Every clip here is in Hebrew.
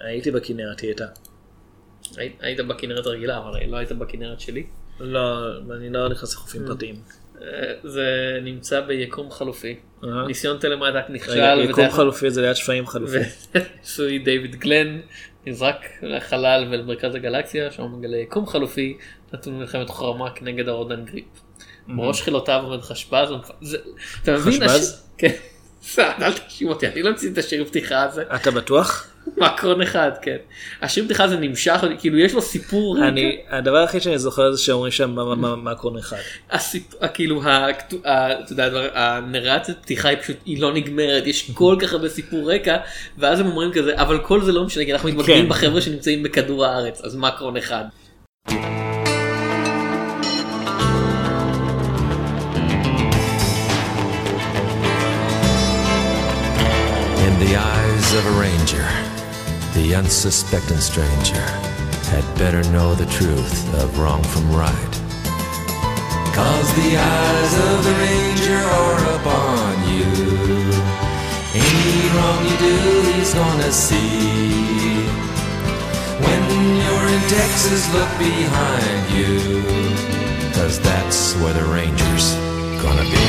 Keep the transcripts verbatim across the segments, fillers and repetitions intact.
הייתי בכנרת, היא הייתה. היית בכנרת הרגילה, אבל לא היית בכנרת שלי? לא, אני לא נכנס לחופים פרטיים. זה נמצא ביקום חלופי. ניסיון טלמטק נכשל. יקום חלופי זה ליד שפעים חלופי. וניסוי דיוויד גלן נזרק לחלל ולמרכז הגלקסיה, שם מגלה יקום חלופי, נתון מלחמת חרמק נגד הרודן גריפ. בראש חילותיו עומד חשבז. חשבז? כן. אל תקשיב אותי, אני לא מציע את השיר פתיחה הזה. אתה בטוח? מקרון אחד, כן. השיר פתיחה הזה נמשך, כאילו יש לו סיפור. הדבר הכי שאני זוכר זה שאומרים שם מקרון אחד. כאילו, אתה יודע, הנרצת פתיחה היא פשוט, היא לא נגמרת, יש כל כך הרבה סיפור רקע, ואז הם אומרים כזה, אבל כל זה לא משנה, כי אנחנו מתמקדים בחבר'ה שנמצאים בכדור הארץ, אז מקרון אחד. The eyes of a ranger, the unsuspecting stranger, had better know the truth of wrong from right. Cause the eyes of the ranger are upon you. Any wrong you do, he's gonna see. When you're in Texas, look behind you. Cause that's where the ranger's gonna be.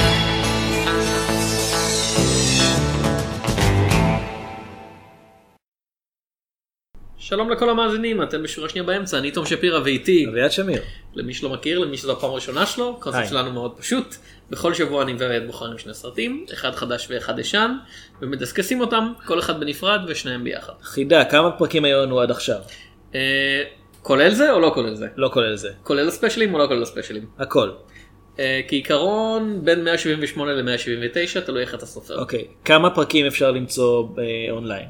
שלום לכל המאזינים, אתם בשורה שנייה באמצע, אני תום שפירה ואיתי אביעד שמיר. למי שלא מכיר, למי שזו הפעם הראשונה שלו, הקונספט שלנו מאוד פשוט, בכל שבוע אני ואביעד בוחרים שני סרטים, אחד חדש ואחד ישן, ומדסקסים אותם, כל אחד בנפרד ושניהם ביחד. חידה, כמה פרקים היו לנו עד עכשיו? כולל זה או לא כולל זה? לא כולל זה. כולל הספיישלים או לא כולל הספיישלים? הכל. כעיקרון בין מאה שבעים ושמונה ל-מאה שבעים ותשע, תלוי איך אתה סופר. אוקיי, כמה פרקים אפשר למצוא אונליין?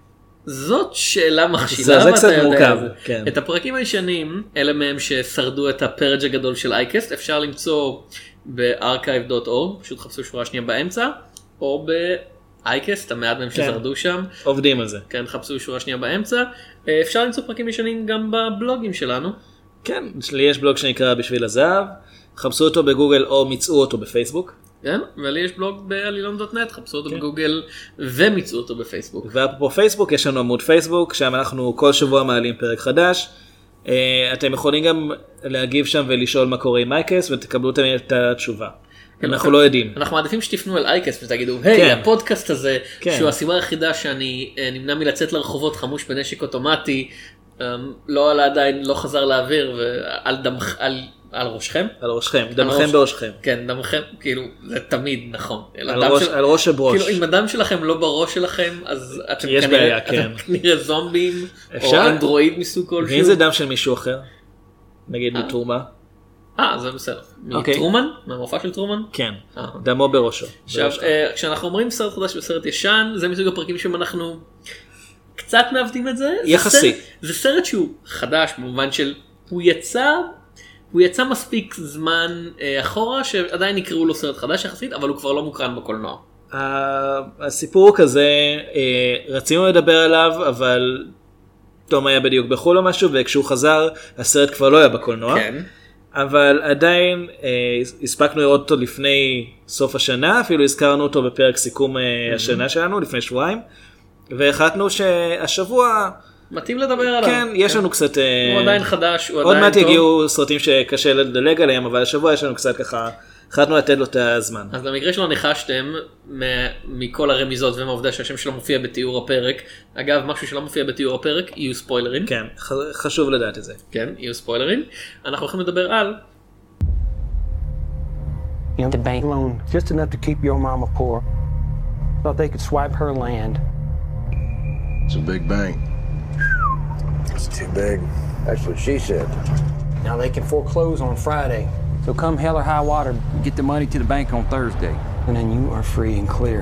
זאת שאלה מכשילה, זה קצת מורכב, כן. את הפרקים הישנים, אלה מהם ששרדו את הפרג' הגדול של אייקסט, אפשר למצוא ב-ארכייב דוט אורג, פשוט חפשו שורה שנייה באמצע, או באייקסט, המעט מהם ששרדו שם. עובדים על זה. כן, חפשו שורה שנייה באמצע. אפשר למצוא פרקים ישנים גם בבלוגים שלנו. כן, לי יש בלוג שנקרא בשביל הזהב, חפשו אותו בגוגל או מצאו אותו בפייסבוק. כן, ולי יש בלוג בעלילון דוט נט, חפשו אותו בגוגל ומצאו אותו בפייסבוק. ואפרופו פייסבוק, יש לנו עמוד פייסבוק, שם אנחנו כל שבוע מעלים פרק חדש. אתם יכולים גם להגיב שם ולשאול מה קורה עם אייקס, ותקבלו את התשובה. אנחנו לא יודעים. אנחנו מעדיפים שתפנו אל אייקס ותגידו, היי, הפודקאסט הזה, שהוא הסיבה היחידה שאני נמנע מלצאת לרחובות חמוש בנשק אוטומטי, לא עלה עדיין, לא חזר לאוויר, ועל דמך, על... על ראשכם? על ראשכם, דמכם בראשכם. כן, דמכם, כאילו, זה תמיד נכון. על ראש הברוש. כאילו, אם הדם שלכם לא בראש שלכם, אז אתם כנראה זומבים, או אנדרואיד מסוג כלשהו. ואם זה דם של מישהו אחר? נגיד מתרומה? אה, זה בסדר. מטרומן? מהמופע של טרומן? כן, דמו בראשו. עכשיו, כשאנחנו אומרים סרט חדש וסרט ישן, זה מסוג הפרקים שבהם אנחנו קצת מעבדים את זה. יחסי. זה סרט שהוא חדש, במובן של, הוא יצא... הוא יצא מספיק זמן אחורה שעדיין יקראו לו סרט חדש יחסית, אבל הוא כבר לא מוקרן בקולנוע. הסיפור הוא כזה, רצינו לדבר עליו, אבל תום היה בדיוק בחול או משהו, וכשהוא חזר הסרט כבר לא היה בקולנוע. כן. אבל עדיין הספקנו לראות אותו לפני סוף השנה, אפילו הזכרנו אותו בפרק סיכום השנה שלנו, לפני שבועיים, והחלטנו שהשבוע... מתאים לדבר עליו. כן, יש לנו קצת... הוא עדיין חדש, הוא עדיין טוב. עוד מעט יגיעו סרטים שקשה לדלג עליהם, אבל השבוע יש לנו קצת ככה, החלטנו לתת לו את הזמן. אז במקרה שלו ניחשתם מכל הרמיזות ומהעובדה שהשם שלו מופיע בתיאור הפרק. אגב, משהו שלא מופיע בתיאור הפרק, יהיו ספוילרים. כן, חשוב לדעת את זה. כן, יהיו ספוילרים. אנחנו הולכים לדבר על... You know, the bank loan, just enough to keep your mama poor. Thought they could swipe her land. It's a big bank. It's too big. That's what she said. Now they can foreclose on Friday. So come hell or high water, get the money to the bank on Thursday. And then you are free and clear.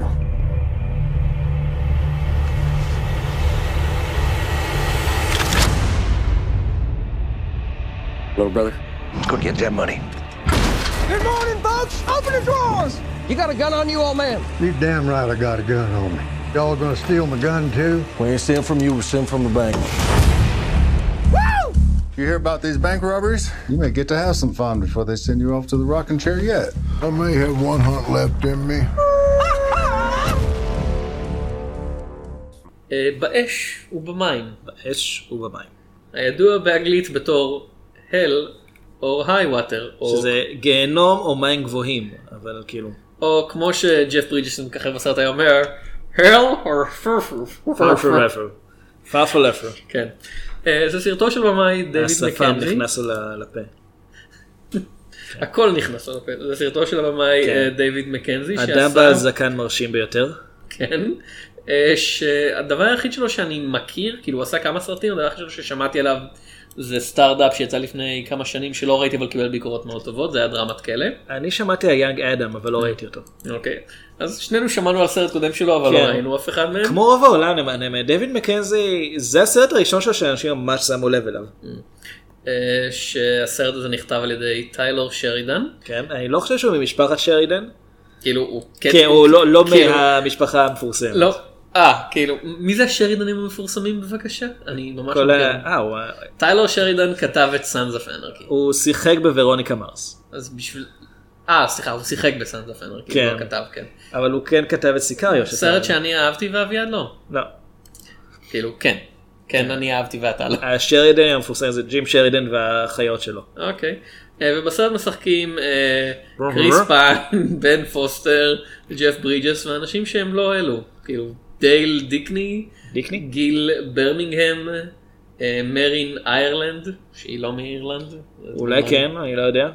Little brother, go get that money. Good morning, folks. Open the drawers. You got a gun on you, old man? You damn right I got a gun on me. Y'all gonna steal my gun too? We ain't stealing from you, we're stealing from the bank. Woo! You hear about these bank robberies? You may get to have some fun before they send you off to the rocking chair yet. I may have one hunt left in me. אה, באש ובמים. באש ובמים. הידוע באנגלית בתור hell או high water. שזה או... גיהנום או מים גבוהים, אבל כאילו... או כמו שג'ף ברידג'ס מככב בסרט היה אומר, hell or farfureffer. farfureffer. כן. זה סרטו של במאי דיוויד מקנזי. השפם נכנס לפה. הכל נכנס לפה. זה סרטו של הבמאי דיוויד מקנזי. אדם בעל זקן מרשים ביותר. כן. שהדבר היחיד שלו שאני מכיר, כאילו הוא עשה כמה סרטים, הדבר היחיד שלו ששמעתי עליו זה סטארט-אפ שיצא לפני כמה שנים שלא ראיתי אבל קיבל ביקורות מאוד טובות, זה היה דרמת כלא. אני שמעתי על יאנג אדם אבל לא ראיתי אותו. אוקיי, אז שנינו שמענו על סרט קודם שלו אבל לא ראינו אף אחד מהם. כמו רוב העולם, דיוויד מקנזי זה הסרט הראשון שלו שאנשים ממש שמו לב אליו. שהסרט הזה נכתב על ידי טיילור שרידן. כן, אני לא חושב שהוא ממשפחת שרידן. כאילו הוא... כן, הוא לא מהמשפחה המפורסמת. לא. אה, כאילו, מי זה השרידנים המפורסמים בבקשה? אני ממש לא מכיר. טיילור שרידן כתב את Sons of Anarchy. הוא שיחק בוורוניקה מרס. אז בשביל... אה, סליחה, הוא שיחק ב-Sons of Anarchy. כן. הוא כתב, כן. אבל הוא כן כתב את סיקריו. סרט שאני אהבתי ואביעד לא. לא. כאילו, כן. כן, אני אהבתי ואתה לא. השרידן המפורסם זה ג'ים שרידן והחיות שלו. אוקיי. ובסרט משחקים קריס פיין, בן פוסטר, ג'ף ברידג'ס ואנשים שהם לא אלו. כאילו, דייל דיקני, דיקני? גיל ברמינגהם, מרין איירלנד, שהיא לא מאירלנד. אולי כן, אני לא יודע.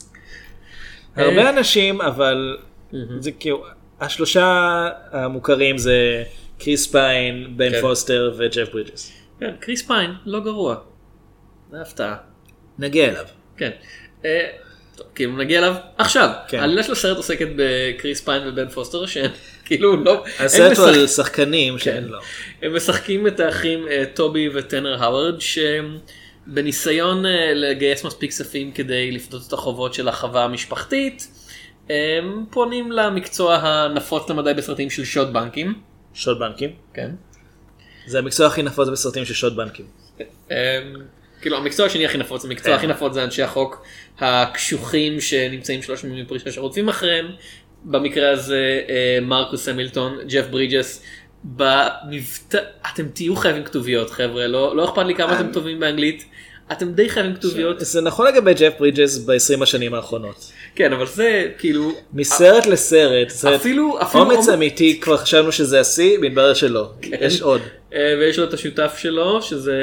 הרבה אנשים, אבל זה כאילו, השלושה המוכרים זה קריס פיין, בן פוסטר וג'ף ברידג'ס. כן, קריס פיין, לא גרוע. זה הפתעה. נגיע אליו. כן. טוב, כאילו נגיע אליו עכשיו. העלילה של הסרט עוסקת בקריס פיין ובן פוסטר שהם כאילו לא... הסרט הוא על שחקנים שהם לא. הם משחקים את האחים טובי וטנר האוורד שבניסיון לגייס מספיק כספים כדי לפדות את החובות של החווה המשפחתית הם פונים למקצוע הנפוץ למדי בסרטים של שוד בנקים. שוד בנקים? כן. זה המקצוע הכי נפוץ בסרטים של שוד בנקים. כאילו המקצוע השני הכי נפוץ, המקצוע הכי נפוץ זה אנשי החוק הקשוחים שנמצאים שלוש שנים מפרישה שרודפים אחריהם, במקרה הזה מרקוס המילטון, ג'ף ברידג'ס, במבטא, אתם תהיו חייבים כתוביות חבר'ה, לא, לא אכפת לי כמה אתם טובים באנגלית, אתם די חייבים כתוביות. זה נכון לגבי ג'ף ברידג'ס ב-עשרים השנים האחרונות. כן, אבל זה כאילו... מסרט לסרט, אפילו... אומץ אמיתי, כבר חשבנו שזה השיא, מתברר שלא, יש עוד. ויש לו את השותף שלו, שזה...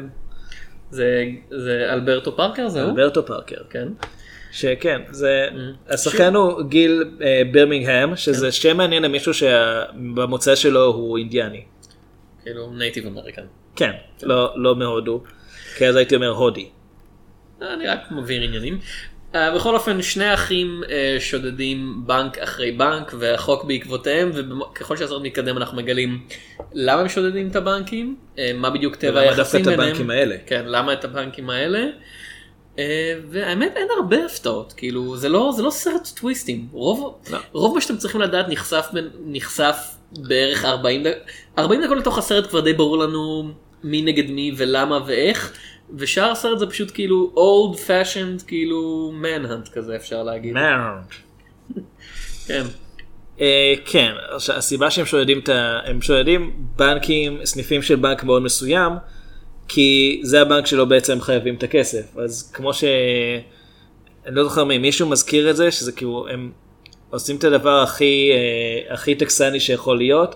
זה, זה אלברטו פארקר, זהו? אלברטו פארקר. כן. שכן, זה, השחקן הוא גיל ברמינגהם, שזה שם מעניין למישהו שבמוצא שלו הוא אינדיאני. כאילו נייטיב אמריקן. כן, לא מהודו, כי אז הייתי אומר הודי. אני רק מבהיר עניינים. בכל אופן, שני אחים שודדים בנק אחרי בנק, והחוק בעקבותיהם, וככל שהסרט מתקדם אנחנו מגלים למה הם שודדים את הבנקים, מה בדיוק טבע היחסים ביניהם. למה דווקא את הבנקים האלה. כן, למה את הבנקים האלה. והאמת אין הרבה הפתעות, כאילו זה לא, זה לא סרט טוויסטים, רוב, לא. רוב מה שאתם צריכים לדעת נחשף, נחשף בערך ארבעים דקות, ארבעים דקות לתוך הסרט כבר די ברור לנו מי נגד מי ולמה ואיך, ושאר הסרט זה פשוט כאילו old fashioned כאילו manhunt כזה אפשר להגיד. manhunt. כן. Uh, כן, הסיבה שהם שודדים, את ה... הם שודדים בנקים, סניפים של בנק מאוד מסוים, כי זה הבנק שלו בעצם חייבים את הכסף. אז כמו ש... אני לא זוכר מי, מישהו מזכיר את זה, שזה כאילו, הם עושים את הדבר הכי, uh, הכי טקסני שיכול להיות,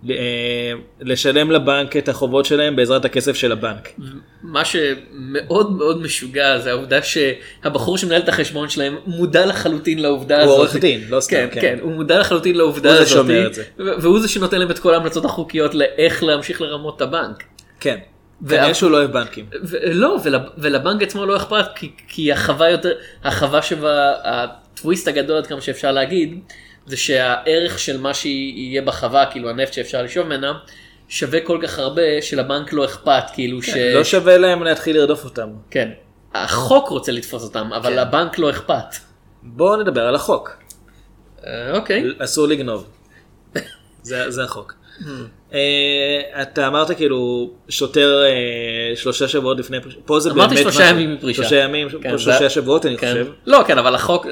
לשלם לבנק את החובות שלהם בעזרת הכסף של הבנק. מה שמאוד מאוד משוגע זה העובדה שהבחור שמנהל את החשבון שלהם מודע לחלוטין לעובדה הזאת. הוא עורך דין, לא סתם. כן, כן, הוא מודע לחלוטין לעובדה הזאת. והוא זה שנותן להם את כל ההמלצות החוקיות לאיך להמשיך לרמות את הבנק. כן. כנראה שהוא לא אוהב בנקים. לא, ולבנק עצמו לא אכפת, כי החווה יותר, החווה שבה, הטוויסט הגדול עד כמה שאפשר להגיד, זה שהערך של מה שיהיה בחווה, כאילו הנפט שאפשר לשאוב ממנה, שווה כל כך הרבה שלבנק לא אכפת, כאילו ש... לא שווה להם להתחיל לרדוף אותם. כן. החוק רוצה לתפוס אותם, אבל לבנק לא אכפת. בואו נדבר על החוק. אוקיי. אסור לגנוב. זה החוק. אתה אמרת כאילו שוטר שלושה שבועות לפני פרישה. אמרתי שלושה ימים מפרישה. שלושה ימים, שלושה שבועות אני חושב. לא, כן, אבל החוק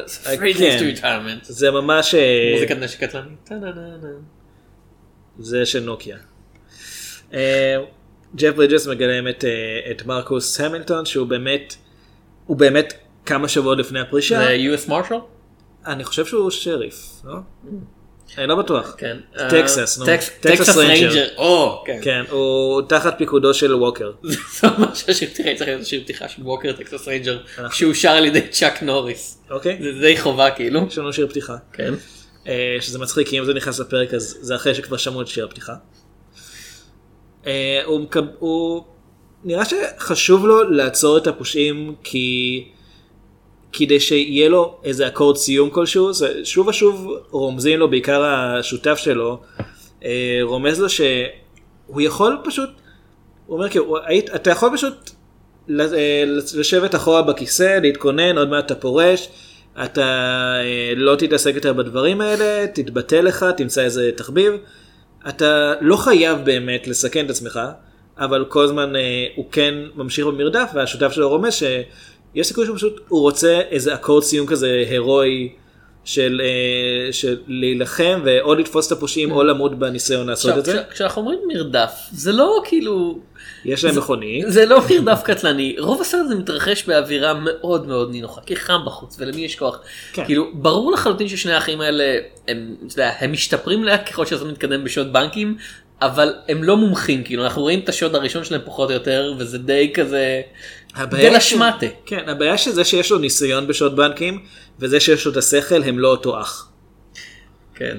זה ממש... מוזיקת נשק קטלני. זה של נוקיה. ג'ף ברידג'ס מגלם את, את מרקוס המילטון, שהוא באמת, הוא באמת כמה שבועות לפני הפרישה. זה יו אס Marshal? אני חושב שהוא שריף, לא? אני לא בטוח. כן. טקסס, נו. טקסס ריינג'ר. או, כן. כן, הוא תחת פיקודו של ווקר. זה ממש השיר פתיחה, צריך להיות השיר פתיחה של ווקר, טקסס ריינג'ר, שהוא שר על ידי צ'אק נוריס. אוקיי. זה די חובה כאילו. יש לנו שיר פתיחה. כן. שזה מצחיק, כי אם זה נכנס לפרק אז זה אחרי שכבר שמעו את שיר הפתיחה. הוא נראה שחשוב לו לעצור את הפושעים כי כדי שיהיה לו איזה אקורד סיום כלשהו. שוב ושוב רומזים לו, בעיקר השותף שלו רומז לו שהוא יכול פשוט, הוא אומר כאילו אתה יכול פשוט לשבת אחורה בכיסא, להתכונן, עוד מעט אתה פורש, אתה לא תתעסק יותר בדברים האלה, תתבטא לך, תמצא איזה תחביב, אתה לא חייב באמת לסכן את עצמך, אבל כל הזמן הוא כן ממשיך במרדף, והשותף שלו רומז שיש סיכוי שהוא פשוט, הוא רוצה איזה אקורד סיום כזה הירואי של, של להילחם או לתפוס את הפושעים או למות בניסיון לעשות את זה. כשאנחנו אומרים מרדף, זה לא כאילו... יש להם מכונית. זה לא מרדף קטלני, רוב הסרט הזה מתרחש באווירה מאוד מאוד נינוחה, כי חם בחוץ ולמי יש כוח. כאילו, ברור לחלוטין ששני האחים האלה, הם, הם משתפרים לאט ככל שזה מתקדם בשוד בנקים, אבל הם לא מומחים, כאילו, אנחנו רואים את השוד הראשון שלהם פחות או יותר, וזה די כזה, די לשמטה. כן, הבעיה שזה שיש לו ניסיון בשוד בנקים, וזה שיש לו את השכל, הם לא אותו אח. כן.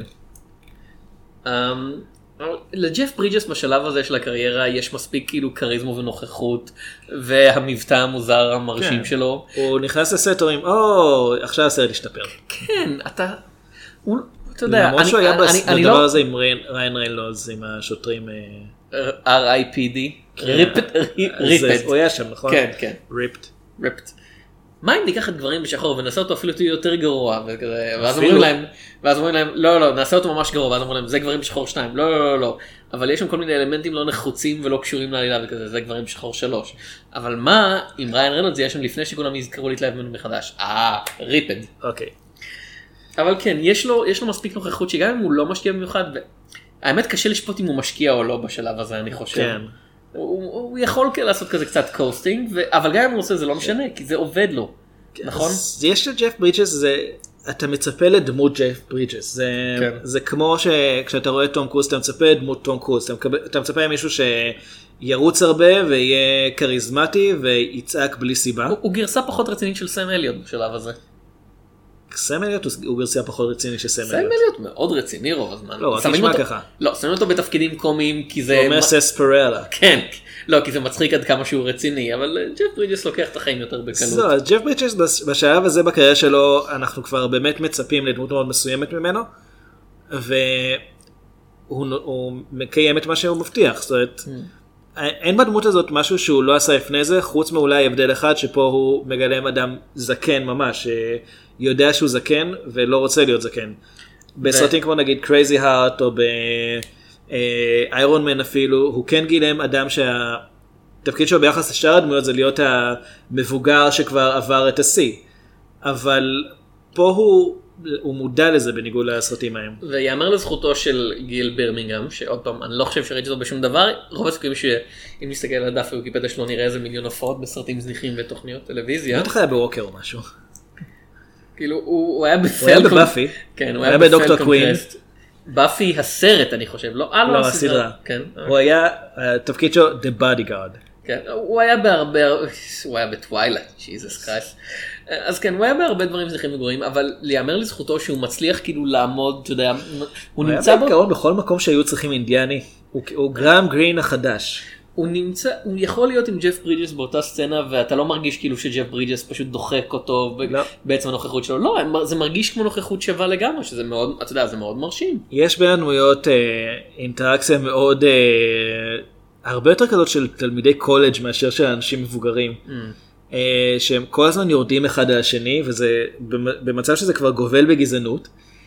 לג'ף ברידג'ס בשלב הזה של הקריירה יש מספיק כאילו קריזמה ונוכחות והמבטא המוזר המרשים שלו. הוא נכנס לסרטים, או עכשיו הסרט השתפר. כן, אתה, אתה יודע, למרות שהוא היה בדבר הזה עם ריין ריינולדס עם השוטרים אר איי פי די, ריפט, ריפט. הוא היה שם, נכון? כן, כן. ריפט. ריפט. מה אם ניקח את דברים בשחור ונעשה אותו אפילו יותר גרוע, ואז אומרים להם, ואז אומרים להם, לא, לא, נעשה אותו ממש גרוע, ואז אומרים להם, זה גברים בשחור שתיים, לא, לא, לא, לא, אבל יש שם כל מיני אלמנטים לא נחוצים ולא קשורים לעלילה וכזה, זה גברים בשחור שלוש. אבל מה אם ריין ריינולדס יהיה שם לפני שכולם יזכרו להתלהב ממנו מחדש? אה, ריפד. אוקיי. אבל כן, יש לו, יש לו מספיק נוכחות שגם אם הוא לא משקיע במיוחד, האמת קשה לשפוט אם הוא משקיע או לא בשלב הזה, אני חושב. כן. הוא, הוא יכול לעשות כזה קצת קוסטינג, אבל גם אם הוא עושה זה לא משנה, כי זה עובד לו. נכון? יש לג'ף ברידג'ס, זה, אתה מצפה לדמות ג'ף ברידג'ס, זה, כן. זה כמו שכשאתה רואה טום קרוז, אתה מצפה לדמות טום קרוז, אתה, מקבל, אתה מצפה מישהו שירוץ הרבה ויהיה קריזמטי ויצעק בלי סיבה. הוא, הוא גרסה פחות רצינית של סם אליוט בשלב הזה. סם אליוט הוא גרסה פחות רצינית של סם אליוט. סם אליוט מאוד רציני רוב הזמן. לא, רק נשמע ככה. לא, שמים אותו בתפקידים קומיים כי זה... הוא אומר סספרלה. כן. לא, כי זה מצחיק עד כמה שהוא רציני, אבל ג'ף ברידג'ס לוקח את החיים יותר בקלות. לא, ג'ף ברידג'ס בשלב הזה בקריירה שלו, אנחנו כבר באמת מצפים לדמות מאוד מסוימת ממנו, והוא מקיים את מה שהוא מבטיח, זאת אומרת, אין בדמות הזאת משהו שהוא לא עשה לפני זה, חוץ מאולי הבדל אחד, שפה הוא מגלם אדם זקן ממש, יודע שהוא זקן ולא רוצה להיות זקן. בסרטים כמו נגיד Crazy Heart, או ב... איירון מן אפילו, הוא כן גילם אדם שהתפקיד שלו ביחס לשאר הדמויות זה להיות המבוגר שכבר עבר את השיא, אבל פה הוא, הוא מודע לזה בניגוד לסרטים ההם. ויאמר לזכותו של גיל ברמינגהם, שעוד פעם אני לא חושב שראיתי אותו בשום דבר, רוב הסיכויים שאם נסתכל על הדף הוויקיפדיה שלו נראה איזה מיליון הופעות בסרטים זניחים ותוכניות טלוויזיה. בטח היה בווקר או משהו. כאילו הוא היה הוא היה בבאפי, הוא היה בדוקטור קווין. באפי הסרט אני חושב, לא, לא הסדרה. הוא היה, התפקיד שלו, The Bodyguard. כן, הוא היה בהרבה, הוא היה בטווילייט, Jesus Christ. אז כן, הוא היה בהרבה דברים זניחים וגרועים, אבל להיאמר לזכותו שהוא מצליח כאילו לעמוד, אתה יודע, הוא נמצא בו. הוא היה בעיקרון בכל מקום שהיו צריכים אינדיאני, הוא גרם גרין החדש. הוא נמצא, הוא יכול להיות עם ג'ף ברידג'ס באותה סצנה, ואתה לא מרגיש כאילו שג'ף ברידג'ס פשוט דוחק אותו בעצם הנוכחות שלו. לא, זה מרגיש כמו נוכחות שווה לגמרי, שזה מאוד, אתה יודע, זה מאוד מרשים. יש בין הדמויות אינטראקציה מאוד, הרבה יותר כזאת של תלמידי קולג' מאשר של אנשים מבוגרים, שהם כל הזמן יורדים אחד על השני, וזה במצב שזה כבר גובל בגזענות,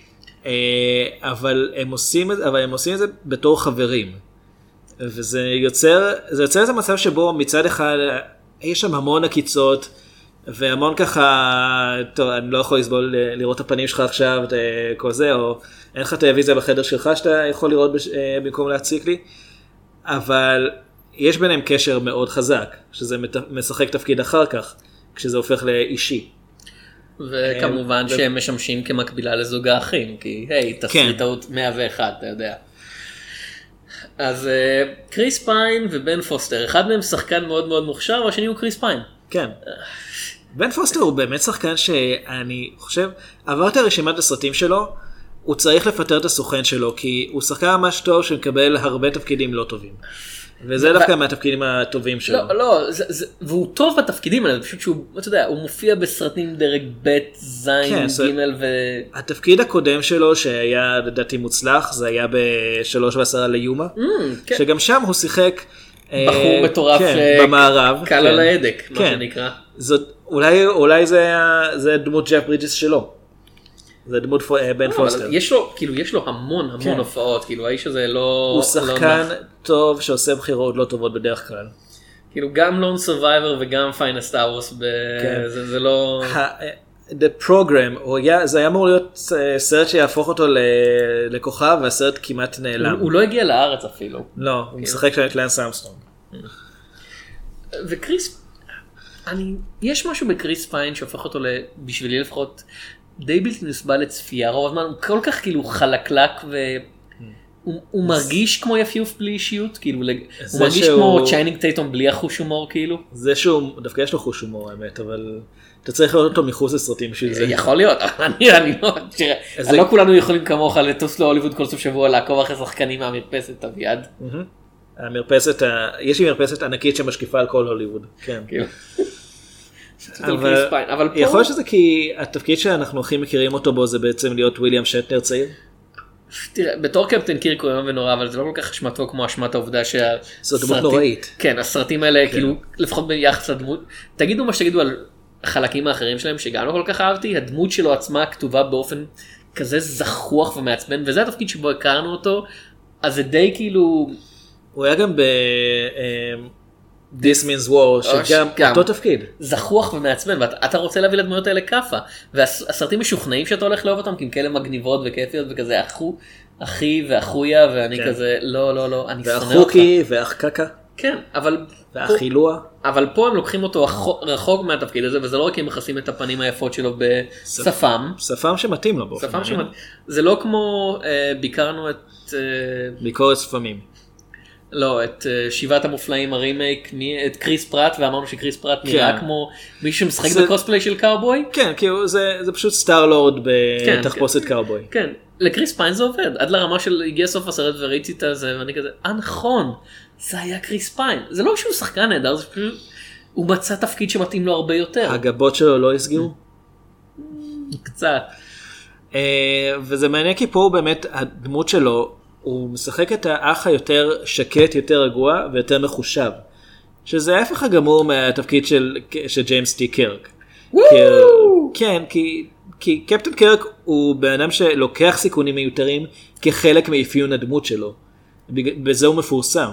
אבל הם עושים, אבל הם עושים את זה בתור חברים. וזה יוצר, זה יוצר איזה מצב שבו מצד אחד יש שם המון עקיצות והמון ככה, טוב, אני לא יכול לסבול לראות את הפנים שלך עכשיו כל זה, או אין לך טלוויזיה בחדר שלך שאתה יכול לראות במקום להציק לי, אבל יש ביניהם קשר מאוד חזק, שזה משחק תפקיד אחר כך, כשזה הופך לאישי. וכמובן שהם משמשים כמקבילה לזוג האחים, כי היי, תסריטאות מאה ואחת, אתה יודע. אז קריס פיין ובן פוסטר, אחד מהם שחקן מאוד מאוד מוכשר, והשני הוא קריס פיין. כן. בן פוסטר הוא באמת שחקן שאני חושב, עברתי הרשימת הסרטים שלו, הוא צריך לפטר את הסוכן שלו, כי הוא שחקן ממש טוב שמקבל הרבה תפקידים לא טובים. וזה דווקא מהתפקידים הטובים שלו. לא, לא, והוא טוב בתפקידים האלה, פשוט שהוא, אתה יודע, הוא מופיע בסרטים דרג ב', זין, ג' ו... התפקיד הקודם שלו, שהיה לדעתי מוצלח, זה היה בשלוש ועשרה ליומה, שגם שם הוא שיחק... בחור מטורף במערב. קל על ההדק, מה שנקרא. אולי זה דמות ג'ף ברידג'ס שלו. זה דמות בן פוסטר. יש לו, כאילו, יש לו המון המון הופעות, כאילו, האיש הזה לא... הוא שחקן טוב שעושה בחירות לא טובות בדרך כלל. כאילו, גם לון סרווייבר וגם פיינסט אאורס, זה לא... The Program, זה היה אמור להיות סרט שיהפוך אותו לכוכב, והסרט כמעט נעלם. הוא לא הגיע לארץ אפילו. לא, הוא משחק שם את לנס אמסטרונג. וקריס, יש משהו בקריס פיין שהופך אותו, בשבילי לפחות, די בלתי נסבל לצפייה, רוב הזמן הוא כל כך כאילו חלקלק והוא מרגיש כמו יפיוף בלי אישיות, כאילו הוא מרגיש כמו צ'יינינג טייטום בלי החוש הומור כאילו. זה שהוא, דווקא יש לו חוש הומור האמת, אבל אתה צריך לראות אותו מחוץ לסרטים בשביל זה. יכול להיות, אני לא, תראה, לא כולנו יכולים כמוך לטוס להוליווד כל סוף שבוע לעקוב אחרי שחקנים מהמרפסת אביעד. המרפסת, יש לי מרפסת ענקית שמשקיפה על כל הוליווד, כן. אבל יכול להיות שזה כי התפקיד שאנחנו הכי מכירים אותו בו זה בעצם להיות וויליאם שטנר צעיר. תראה, בתור קפטן קירק הוא יום ונורא, אבל זה לא כל כך אשמתו כמו אשמת העובדה זאת דמות נוראית. כן, הסרטים האלה כאילו לפחות ביחס לדמות, תגידו מה שתגידו על החלקים האחרים שלהם שגם לא כל כך אהבתי, הדמות שלו עצמה כתובה באופן כזה זחוח ומעצבן, וזה התפקיד שבו הכרנו אותו, אז זה די כאילו... הוא היה גם ב... This means war, שגם אותו תפקיד. זחוח ומעצבן, ואתה רוצה להביא לדמויות האלה כפה, והסרטים משוכנעים שאתה הולך לאהוב אותם, כי הם כאלה מגניבות וכיפיות וכזה, אחו, אחי ואחויה, ואני כזה, לא, לא, לא, אני שונא אותך. ואחוקי ואח קקה. כן, אבל... והחילוע. אבל פה הם לוקחים אותו רחוק מהתפקיד הזה, וזה לא רק הם מכסים את הפנים היפות שלו בשפם. שפם שמתאים לו באופן. שפם שמתאים. זה לא כמו, ביקרנו את... ביקורת שפמים. לא, את שבעת המופלאים הרימייק, את קריס פרט, ואמרנו שקריס פרט נראה כמו מישהו שמשחק בקוספליי של קאובוי. כן, כי זה פשוט סטאר לורד בתחפושת קאובוי. כן, לקריס פיין זה עובד, עד לרמה של הגיע סוף הסרט וראיתי את זה, ואני כזה, אה נכון, זה היה קריס פיין. זה לא שהוא שחקן נהדר, זה פשוט, הוא מצא תפקיד שמתאים לו הרבה יותר. הגבות שלו לא הסגירו? קצת. וזה מעניין כי פה הוא באמת, הדמות שלו, הוא משחק את האח היותר שקט, יותר רגוע ויותר מחושב. שזה ההפך הגמור מהתפקיד של, של ג'יימס טי קירק. כי, כן, כי, כי קפטן קירק הוא בן אדם שלוקח סיכונים מיותרים כחלק מאפיון הדמות שלו. בזה הוא מפורסם.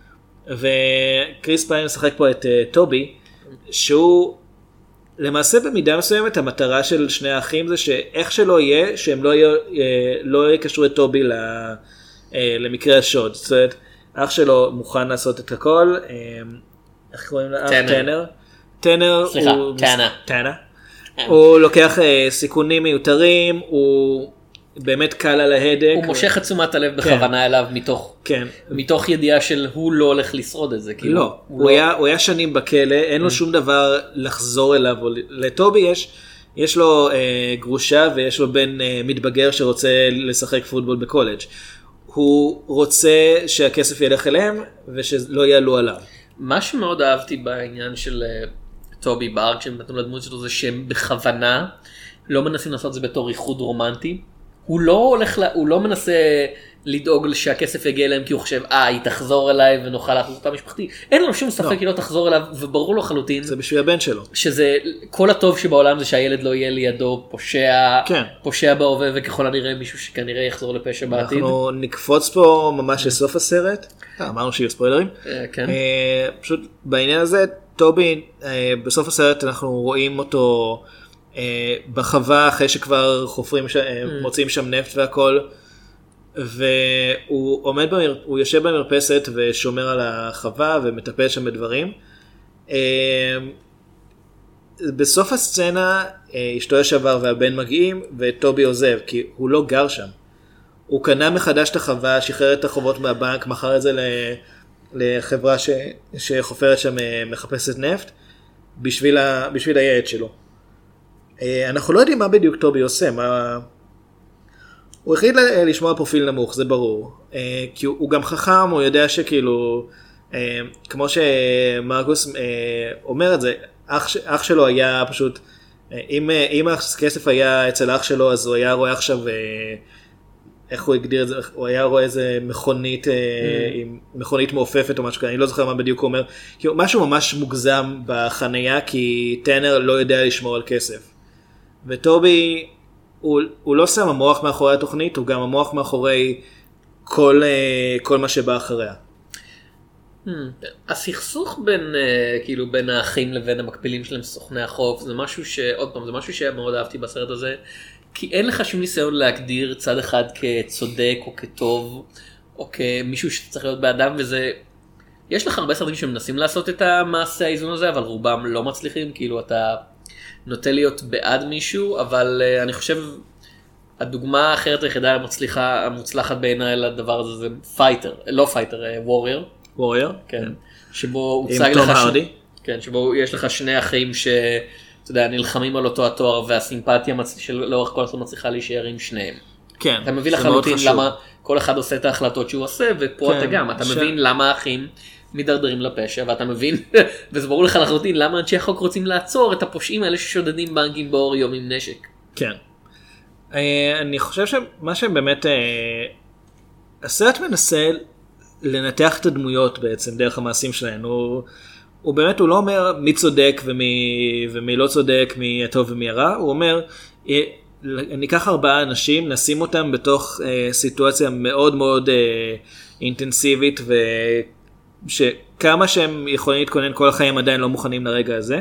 וקריס פיין משחק פה את uh, טובי, שהוא למעשה במידה מסוימת המטרה של שני האחים זה שאיך שלא יהיה, שהם לא, יהיה, לא יקשרו את טובי ל... למקרה השוד. זאת אומרת, אח שלו מוכן לעשות את הכל. איך קוראים לה? טנר. טנר. סליחה, טנה. טנה. הוא לוקח סיכונים מיותרים, הוא באמת קל על ההדק. הוא מושך את תשומת הלב בכוונה אליו מתוך, מתוך ידיעה של הוא לא הולך לשרוד את זה. לא, הוא היה שנים בכלא, אין לו שום דבר לחזור אליו. לטובי יש... יש לו גרושה ויש לו בן מתבגר שרוצה לשחק פוטבול בקולג'. הוא רוצה שהכסף ילך אליהם ושלא יעלו עליו. מה שמאוד אהבתי בעניין של טובי בארק שהם נתנו לדמות שלו זה שהם בכוונה לא מנסים לעשות את זה בתור איחוד רומנטי. הוא לא הולך, הוא לא מנסה לדאוג שהכסף יגיע אליהם כי הוא חושב אה היא תחזור אליי ונוכל להחזיר אותה משפחתי. אין לו שום ספק היא לא תחזור אליו וברור לו חלוטין. זה בשביל הבן שלו. שזה כל הטוב שבעולם זה שהילד לא יהיה לידו פושע, פושע בהווה וככל הנראה מישהו שכנראה יחזור לפשע בעתיד. אנחנו נקפוץ פה ממש לסוף הסרט. אמרנו שיהיו ספוילרים. כן. פשוט בעניין הזה טובי בסוף הסרט אנחנו רואים אותו בחווה אחרי שכבר חופרים מוצאים שם נפט והכל. והוא עומד, במר... הוא יושב במרפסת ושומר על החווה ומטפל שם בדברים. בסוף הסצנה אשתו לשעבר והבן מגיעים וטובי עוזב, כי הוא לא גר שם. הוא קנה מחדש את החווה, שחרר את החובות מהבנק, מכר את זה לחברה ש... שחופרת שם מחפשת נפט, בשביל, ה... בשביל הילד שלו. אנחנו לא יודעים מה בדיוק טובי עושה, מה... הוא החליט לשמוע פרופיל נמוך, זה ברור. כי הוא גם חכם, הוא יודע שכאילו, כמו שמרגוס אומר את זה, אח, אח שלו היה פשוט, אם, אם הכסף היה אצל אח שלו, אז הוא היה רואה עכשיו, איך הוא הגדיר את זה, הוא היה רואה איזה מכונית, mm. עם מכונית מעופפת או משהו כזה, אני לא זוכר מה בדיוק הוא אומר, כי משהו ממש מוגזם בחנייה, כי טנר לא יודע לשמור על כסף. וטובי, הוא, הוא לא שם המוח מאחורי התוכנית, הוא גם המוח מאחורי כל, כל מה שבא אחריה. Hmm. הסכסוך בין, כאילו, בין האחים לבין המקבילים שלהם, סוכני החוף, זה משהו שעוד פעם, זה משהו שמאוד אהבתי בסרט הזה, כי אין לך שום ניסיון להגדיר צד אחד כצודק או כטוב, או כמישהו שצריך להיות באדם, וזה, יש לך הרבה סרטים שמנסים לעשות את המעשה האיזון הזה, אבל רובם לא מצליחים, כאילו אתה נוטה להיות בעד מישהו, אבל uh, אני חושב, הדוגמה האחרת היחידה המצליחה, המוצלחת בעיניי לדבר הזה, זה פייטר, לא פייטר, וורייר. וורייר? כן. שבו הוצג לך, ש... כן, שבו יש לך שני אחים ש... אתה יודע, נלחמים על אותו התואר, והסימפתיה מצ... של לאורך כל הסרט מצליחה להישאר עם שניהם. כן. אתה מבין לחלוטין למה כל אחד עושה את ההחלטות שהוא עושה, ופה כן, אתה גם, אתה ש... מבין למה האחים מדרדרים לפשע, ואתה מבין, וזה ברור לך לחלוטין, למה אנשי החוק רוצים לעצור את הפושעים האלה ששודדים בנקים באור יום עם נשק. כן. אני חושב שמה שהם באמת, הסרט מנסה לנתח את הדמויות בעצם דרך המעשים שלהם. הוא, הוא באמת, הוא לא אומר מי צודק ומי, ומי לא צודק, מי הטוב ומי הרע. הוא אומר, ניקח ארבעה אנשים, נשים אותם בתוך אה, סיטואציה מאוד מאוד אה, אינטנסיבית, ושכמה שהם יכולים להתכונן כל החיים עדיין לא מוכנים לרגע הזה.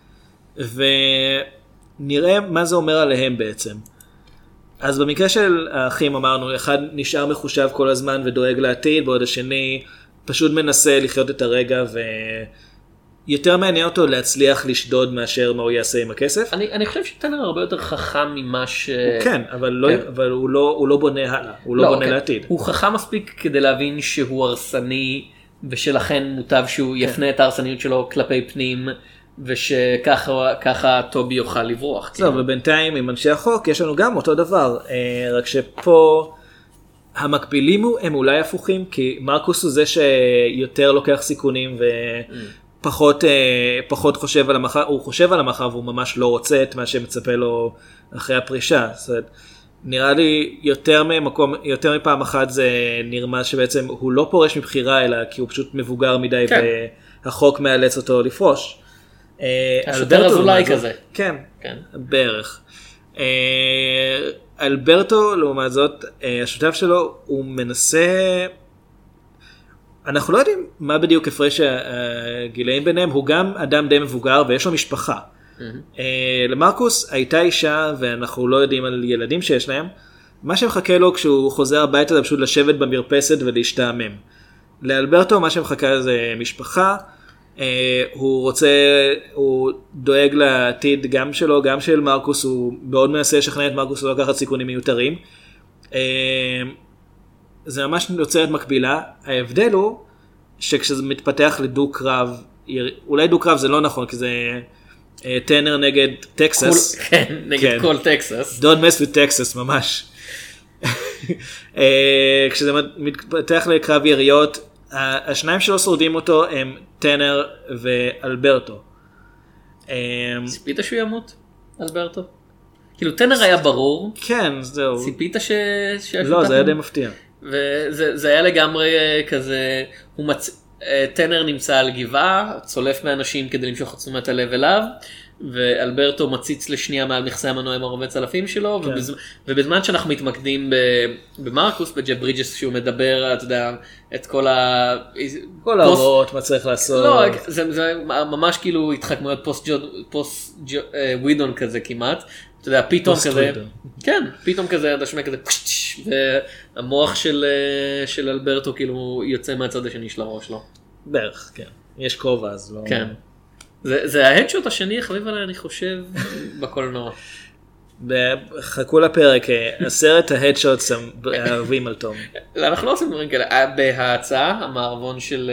ונראה מה זה אומר עליהם בעצם. אז במקרה של האחים אמרנו, אחד נשאר מחושב כל הזמן ודואג לעתיד, בעוד השני פשוט מנסה לחיות את הרגע, ויותר מעניין אותו להצליח לשדוד מאשר מה הוא יעשה עם הכסף. אני, אני חושב שטנר הרבה יותר חכם ממה ש... כן, אבל, לא, כן. אבל הוא, לא, הוא לא בונה הלאה, הוא לא, לא בונה okay. לעתיד. הוא חכם מספיק כדי להבין שהוא הרסני, ושלכן מוטב שהוא כן. יפנה את ההרסניות שלו כלפי פנים, ושככה טובי יוכל לברוח. זהו, ובינתיים עם אנשי החוק יש לנו גם אותו דבר, רק שפה המקבילים הם אולי הפוכים, כי מרקוס הוא זה שיותר לוקח סיכונים ופחות פחות חושב על המחר, הוא חושב על המחר והוא ממש לא רוצה את מה שמצפה לו אחרי הפרישה. זאת אומרת, נראה לי יותר ממקום, יותר מפעם אחת זה נרמז שבעצם הוא לא פורש מבחירה, אלא כי הוא פשוט מבוגר מדי כן. והחוק מאלץ אותו לפרוש. השוטר אזולאי כזה. כן, בערך. אלברטו לעומת זאת, השותף שלו הוא מנסה, אנחנו לא יודעים מה בדיוק הפרש הגילאים ביניהם, הוא גם אדם די מבוגר ויש לו משפחה. למרקוס הייתה אישה ואנחנו לא יודעים על ילדים שיש להם, מה שמחכה לו כשהוא חוזר הביתה זה פשוט לשבת במרפסת ולהשתעמם. לאלברטו מה שמחכה זה משפחה, Uh, הוא רוצה, הוא דואג לעתיד גם שלו, גם של מרקוס, הוא מאוד מנסה לשכנע את מרקוס לא לקחת סיכונים מיותרים. Uh, זה ממש יוצרת מקבילה. ההבדל הוא שכשזה מתפתח לדו קרב, אולי דו קרב זה לא נכון, כי זה uh, טנר נגד טקסס. כן, נגד כן. כל טקסס. Don't mess with Texas, ממש. uh, כשזה מתפתח לקרב יריות, השניים שלא שורדים אותו הם טנר ואלברטו. ציפית שהוא ימות, אלברטו? כאילו טנר היה ברור. כן, זהו. ציפית ש... לא, זה היה די מפתיע. וזה היה לגמרי כזה, טנר נמצא על גבעה, צולף מאנשים כדי למשוך את תשומת הלב אליו, ואלברטו מציץ לשנייה מעל מכסה המנוע עם הרבה צלפים שלו, כן. ובז... ובזמן שאנחנו מתמקדים במרקוס, בג'ף ברידג'ס, שהוא מדבר, אתה יודע, את כל ה... כל ההוראות, מה צריך לעשות. לא, זה, זה ממש כאילו התחכמויות פוסט, ג'ו... פוסט ג'ו... ווידון כזה כמעט, אתה יודע, פתאום כזה, כן, פתאום כזה, אתה שומע כזה, והמוח של, של אלברטו כאילו יוצא מהצד השני של הראש לו. בערך, כן. יש כובע אז לא... כן. זה, זה ההדשוט השני החביב עליי אני חושב בקולנוע. חכו לפרק, הסרט ההדשוטס האהובים על תום. אנחנו לא עושים דברים כאלה, בהצעה המערבון של...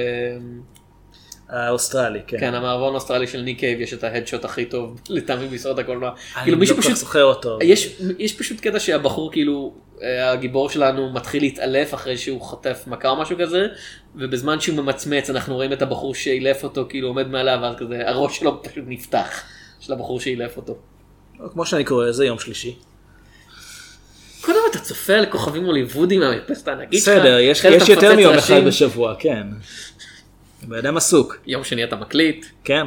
האוסטרלי, כן. כן, המערבון האוסטרלי של ניק קייב יש את ההדשוט הכי טוב לטעמי ביסוד הקולנוע. אני לא כל כך זוכר אותו. יש, יש פשוט קטע שהבחור כאילו, הגיבור שלנו מתחיל להתעלף אחרי שהוא חוטף מכה או משהו כזה, ובזמן שהוא ממצמץ אנחנו רואים את הבחור שאילף אותו כאילו עומד מעליו, ואז כזה הראש שלו פשוט נפתח, של הבחור שאילף אותו. כמו שאני קורא, זה יום שלישי. קודם אתה צופה לכוכבים הוליוודיים מהמרפסת הענקית שלך. בסדר, יש, יש יותר מיום אחד בשבוע, כן. באדם עסוק. יום שני אתה מקליט. כן.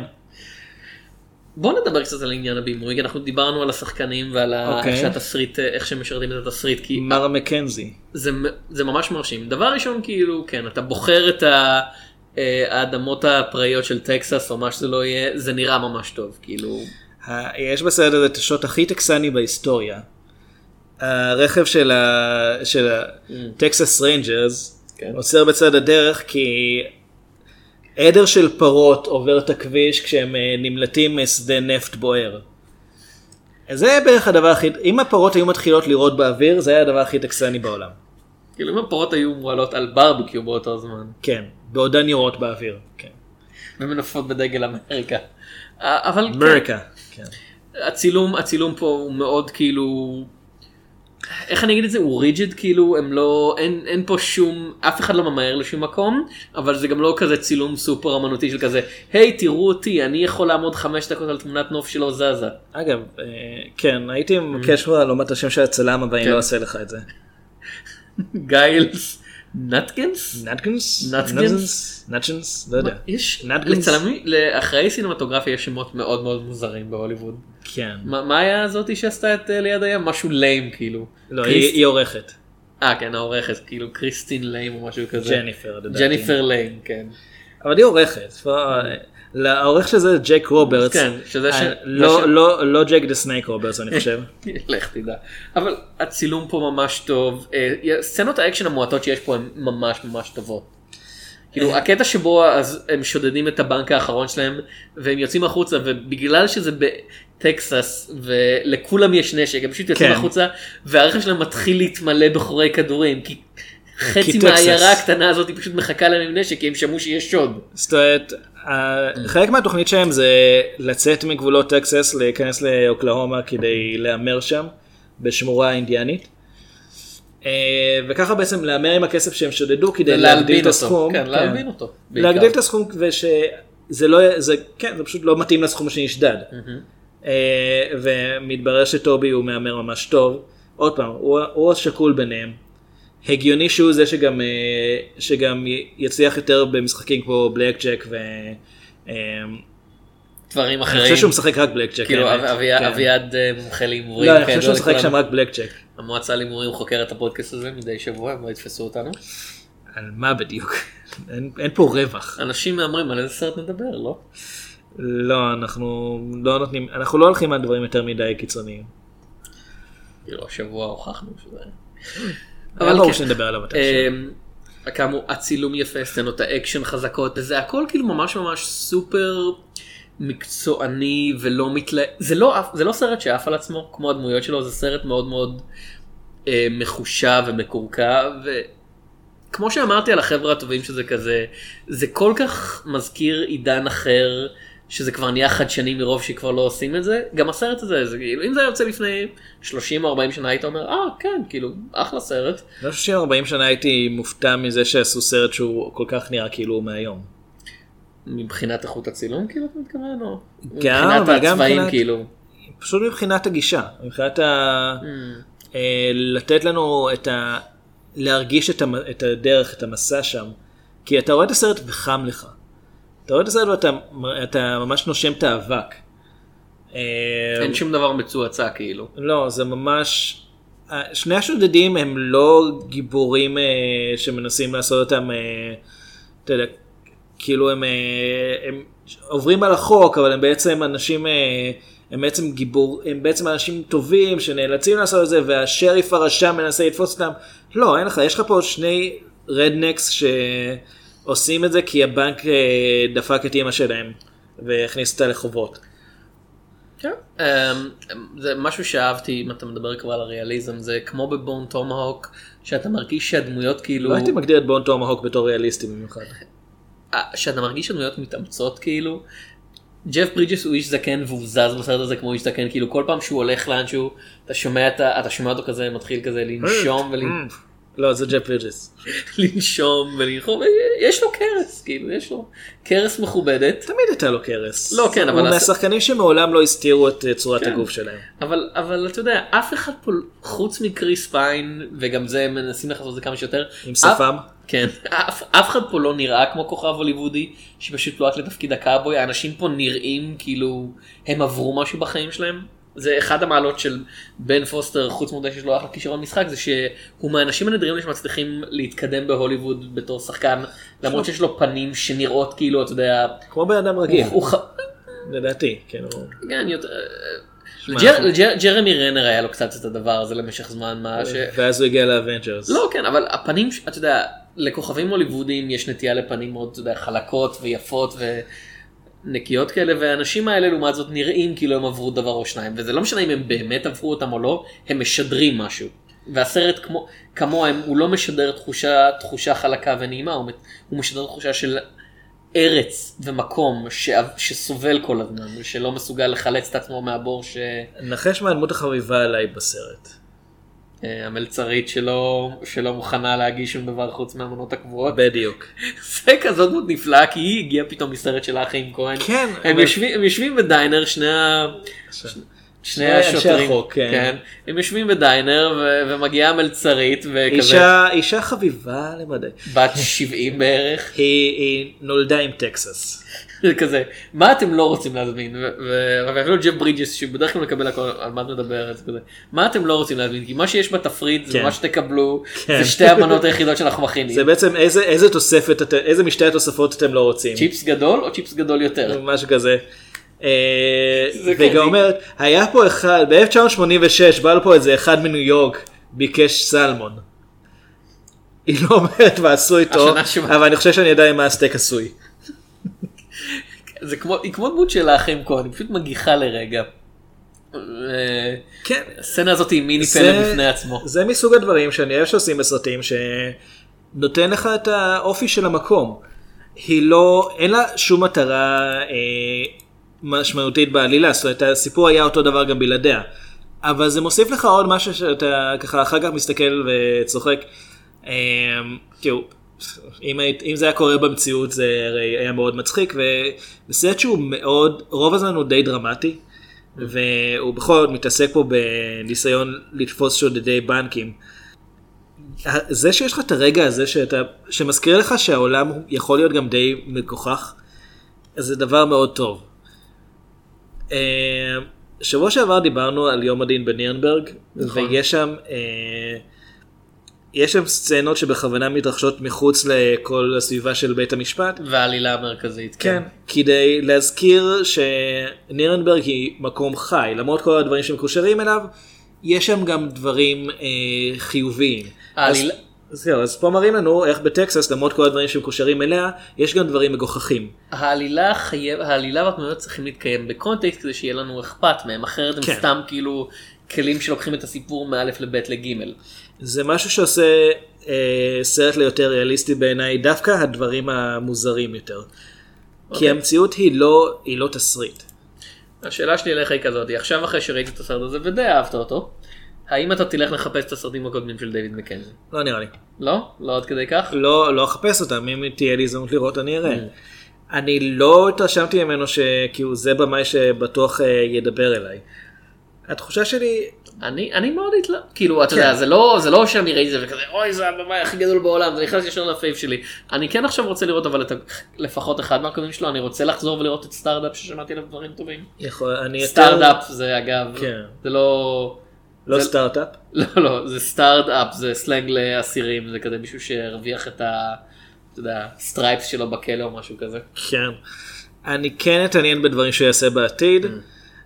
בוא נדבר קצת על עניין הבימוי, אנחנו דיברנו על השחקנים ועל okay. איך שהתסריט, איך שמשרתים את התסריט. כי מר מקנזי. זה, זה ממש מרשים. דבר ראשון כאילו, כן, אתה בוחר את האדמות הפראיות של טקסס או מה שזה לא יהיה, זה נראה ממש טוב, כאילו. יש בסרט הזה את השוט הכי טקסני בהיסטוריה. הרכב של ה... של הטקסס ריינג'רס עוצר בצד הדרך כי עדר של פרות עובר את הכביש כשהם נמלטים משדה נפט בוער. זה בערך הדבר הכי... אם הפרות היו מתחילות לירות באוויר, זה היה הדבר הכי טקסני בעולם. כאילו אם הפרות היו מועלות על ברבקיו באותו זמן. כן, בעודן יורות באוויר. כן. ומנופות בדגל אמריקה. אבל אמריקה. כן. הצילום, הצילום פה הוא מאוד כאילו... איך אני אגיד את זה? הוא ריג'יד כאילו, הם לא, אין, אין פה שום, אף אחד לא ממהר לשום מקום, אבל זה גם לא כזה צילום סופר אמנותי של כזה, היי תראו אותי, אני יכול לעמוד חמש דקות על תמונת נוף שלא זזה. אגב, כן, הייתי מבקש כבר לומר את השם של הצלם, אבל אני לא אעשה לך את זה. גיילס נטגנס? נטגנס? נטגנס? נטגנס? לא יודע. יש, לצלמים, לאחרי סינמטוגרפיה יש שמות מאוד מאוד מוזרים בהוליווד. כן. מה היה הזאתי שעשתה את ליד הים? משהו ליים כאילו. לא, היא עורכת. אה כן, העורכת, כאילו קריסטין ליים או משהו כזה. ג'ניפר, לדעתי. ג'ניפר ליים, כן. אבל היא עורכת. העורך של זה ג'ק רוברטס. כן, שזה ש... לא ג'ק דה סנייק רוברטס, אני חושב. לך תדע. אבל הצילום פה ממש טוב. סצנות האקשן המועטות שיש פה הן ממש ממש טובות. כאילו הקטע שבו הם שודדים את הבנק האחרון שלהם והם יוצאים החוצה, ובגלל שזה בטקסס ולכולם יש נשק, הם פשוט יוצאים החוצה והרכב שלהם מתחיל להתמלא בחורי כדורים, כי חצי מהעיירה הקטנה הזאת היא פשוט מחכה להם עם נשק, כי הם שמעו שיש שוד. זאת אומרת, חלק מהתוכנית שלהם זה לצאת מגבולות טקסס, להיכנס לאוקלהומה כדי להמר שם בשמורה האינדיאנית. וככה בעצם להמר עם הכסף שהם שודדו כדי להגדיל את הסכום. כן, להלבין אותו. להגדיל את הסכום ושזה לא, זה, כן, זה פשוט לא מתאים לסכום שנשדד. ומתברר שטובי הוא מהמר ממש טוב. עוד פעם, הוא השקול ביניהם. הגיוני שהוא זה שגם, שגם יצליח יותר במשחקים כמו בלק ג'ק ו... דברים אחרים. אני חושב שהוא משחק רק בלק ג'ק. כאילו אביעד מומחה להימורים. לא, אני חושב שהוא משחק שם רק בלק ג'ק. המועצה להימורים חוקר את הפודקאסט הזה מדי שבוע, הם לא יתפסו אותנו. על מה בדיוק? אין פה רווח. אנשים מאמרים על איזה סרט נדבר, לא? לא, אנחנו לא נותנים, אנחנו לא הולכים על דברים יותר מדי קיצוניים. כאילו, השבוע הוכחנו שזה... אבל ברור שנדבר עליו מתישהו. כאמור, הצילום יפה, סצנות האקשן חזקות, וזה הכל כאילו ממש ממש סופר מקצועני ולא מתלהב. זה לא, זה לא סרט שאף על עצמו, כמו הדמויות שלו, זה סרט מאוד מאוד אה, מחושב ומקורקע, וכמו שאמרתי על החבר'ה הטובים שזה כזה, זה כל כך מזכיר עידן אחר, שזה כבר נהיה חדשני מרוב שכבר לא עושים את זה. גם הסרט הזה, זה, כאילו, אם זה יוצא לפני שלושים או ארבעים שנה, היית אומר, אה, כן, כאילו, אחלה סרט. לא שלושים או ארבעים שנה הייתי מופתע מזה שעשו סרט שהוא כל כך נראה כאילו מהיום. מבחינת איכות הצילום, כאילו, אתה מתכוון, או? גם, מבחינת הצבעים, מבחינת, כאילו. פשוט מבחינת הגישה, מבחינת ה... Mm. אה, לתת לנו את ה... להרגיש את, המ... את הדרך, את המסע שם. כי אתה רואה את הסרט וחם לך. אתה רואה את הסרט ואתה אתה ממש נושם את האבק. אין שום דבר מצועצע כאילו. לא, זה ממש... שני השודדים הם לא גיבורים שמנסים לעשות אותם, אתה יודע, כאילו הם, הם עוברים על החוק, אבל הם בעצם אנשים, הם בעצם גיבור, הם בעצם אנשים טובים שנאלצים לעשות את זה, והשריף הרשע מנסה לתפוס אותם. לא, אין לך, יש לך פה שני רדנקס שעושים את זה כי הבנק דפק את אמא שלהם והכניס אותה לחובות. כן. זה משהו שאהבתי, אם אתה מדבר כבר על הריאליזם, זה כמו בבון טומהוק, שאתה מרגיש שהדמויות כאילו... לא הייתי מגדיר את בון טומהוק בתור ריאליסטי במיוחד. שאתה מרגיש שהדמויות מתאמצות כאילו, ג'ף ברידג'ס הוא איש זקן והוא זז בסרט הזה כמו איש זקן, כאילו כל פעם שהוא הולך לאנשהו, אתה שומע, אתה שומע אותו כזה, מתחיל כזה לנשום ולנשום. לא, זה ג'ף ברידג'ס. לנשום ולנחום, יש לו קרס, כאילו, יש לו קרס מכובדת. תמיד הייתה לו קרס. לא, כן, אבל... הוא מהשחקנים שמעולם לא הסתירו את צורת הגוף שלהם. אבל, אבל אתה יודע, אף אחד פה, חוץ מקריס פיין, וגם זה, מנסים לחזור את זה כמה שיותר. עם שפם. כן, אף, אף אחד פה לא נראה כמו כוכב הוליוודי, שפשוט לא רק לתפקיד הקאבוי, האנשים פה נראים כאילו הם עברו משהו בחיים שלהם. זה אחד המעלות של בן פוסטר, חוץ מודה שיש לו אחלה כישרון משחק, זה שהוא מהאנשים הנדירים שמצליחים להתקדם בהוליווד בתור שחקן, למרות שיש לו פנים שנראות כאילו, אתה יודע... כמו בן אדם רגיל. לדעתי, כן. כן, יותר... לג'רמי רנר היה לו קצת את הדבר הזה למשך זמן, מה ש... ואז הוא הגיע לאבנג'רס. לא, כן, אבל הפנים, אתה יודע, לכוכבים הוליוודיים יש נטייה לפנים מאוד, אתה יודע, חלקות ויפות ו... נקיות כאלה, והאנשים האלה לעומת זאת נראים כאילו הם עברו דבר או שניים, וזה לא משנה אם הם באמת עברו אותם או לא, הם משדרים משהו. והסרט כמו, כמוהם, הוא לא משדר תחושה, תחושה חלקה ונעימה, הוא, הוא משדר תחושה של ארץ ומקום ש, שסובל כל הזמן, שלא מסוגל לחלץ את עצמו מהבור ש... נחש מה הדמות החביבה עליי בסרט. המלצרית שלא, שלא מוכנה להגיש שום דבר חוץ מהמנות הקבועות. בדיוק. זה כזאת דמות נפלאה, כי היא הגיעה פתאום מסרט של האחים כהן. כן. הם, אבל... יושבים, הם יושבים בדיינר, שני, ה... ש... שני השוטרים. החוק, כן. כן. הם יושבים בדיינר ו... ומגיעה מלצרית וכזה. אישה, אישה חביבה למדי. בת שבעים בערך. היא, היא נולדה עם טקסס. כזה, מה אתם לא רוצים להזמין? ואפילו ג'ף ברידג'ס שבדרך כלל מקבל הכל, על מה את מדברת, כזה. מה אתם לא רוצים להזמין? כי מה שיש בתפריט זה מה שתקבלו, זה שתי המנות היחידות שאנחנו מכינים. זה בעצם איזה תוספת, איזה משתי התוספות אתם לא רוצים? צ'יפס גדול או צ'יפס גדול יותר? משהו כזה. וגם אומרת, היה פה אחד, ב-אלף תשע מאות שמונים ושש בא לו פה איזה אחד מניו יורק, ביקש סלמון. היא לא אומרת מה עשו איתו, אבל אני חושב שאני יודע מה הסטייק עשוי. זה כמו, היא כמו דמות של האחים כהן, היא פשוט מגיחה לרגע. כן. הסצנה הזאת היא מיני פלא בפני עצמו. זה מסוג הדברים שאני אוהב שעושים בסרטים, שנותן לך את האופי של המקום. היא לא, אין לה שום מטרה אה, משמעותית בעלילה, זאת אומרת, הסיפור היה אותו דבר גם בלעדיה. אבל זה מוסיף לך עוד משהו שאתה ככה אחר כך מסתכל וצוחק. אה, כאילו, אם, אם זה היה קורה במציאות זה הרי היה מאוד מצחיק, ובסרט שהוא מאוד, רוב הזמן הוא די דרמטי, והוא בכל זאת מתעסק פה בניסיון לתפוס שודדי בנקים. זה שיש לך את הרגע הזה שאתה, שמזכיר לך שהעולם יכול להיות גם די מגוחך, זה דבר מאוד טוב. שבוע שעבר דיברנו על יום הדין בנירנברג, ויש שם... יש שם סצנות שבכוונה מתרחשות מחוץ לכל הסביבה של בית המשפט. והעלילה המרכזית. כן. כדי להזכיר שנירנברג היא מקום חי. למרות כל הדברים שמקושרים אליו, יש שם גם דברים אה, חיוביים. העלילה... אז, אז, אז פה מראים לנו איך בטקסס, למרות כל הדברים שמקושרים אליה, יש גם דברים מגוחכים. העלילה חייב, העלילה והתמונות צריכים להתקיים בקונטקסט כדי שיהיה לנו אכפת מהם. אחרת הם כן. סתם כאילו כלים שלוקחים את הסיפור מאלף לבית לגימל. זה משהו שעושה אה, סרט ליותר ריאליסטי בעיניי, דווקא הדברים המוזרים יותר. Okay. כי המציאות היא לא, היא לא תסריט. השאלה שלי אליך היא כזאת, עכשיו אחרי שראית את הסרט הזה ודי אהבת אותו, האם אתה תלך לחפש את הסרטים הקודמים של דיוויד מקנזי? לא נראה לי. לא? לא עד כדי כך? לא, לא אחפש אותם, אם תהיה לי הזדמנות לראות אני אראה. Mm. אני לא התרשמתי ממנו שכאילו זה במאי שבטוח אה, ידבר אליי. התחושה שלי... אני, אני מאוד התלה, כאילו, אתה יודע, זה לא, זה לא שאני ראיתי זה וכזה, אוי, זה הבמאי הכי גדול בעולם, זה נכנס ישר לפייב שלי. אני כן עכשיו רוצה לראות, אבל לפחות אחד מהקודמים שלו, אני רוצה לחזור ולראות את סטארט-אפ ששמעתי עליו דברים טובים. יכול, אני יותר... סטארט-אפ זה אגב, זה לא... לא סטארט-אפ? לא, לא, זה סטארט-אפ, זה סלנג לאסירים, זה כזה מישהו שהרוויח את ה... אתה יודע, סטרייפס שלו בכלא או משהו כזה. כן. אני כן אתעניין בדברים שהוא יעשה בעתיד.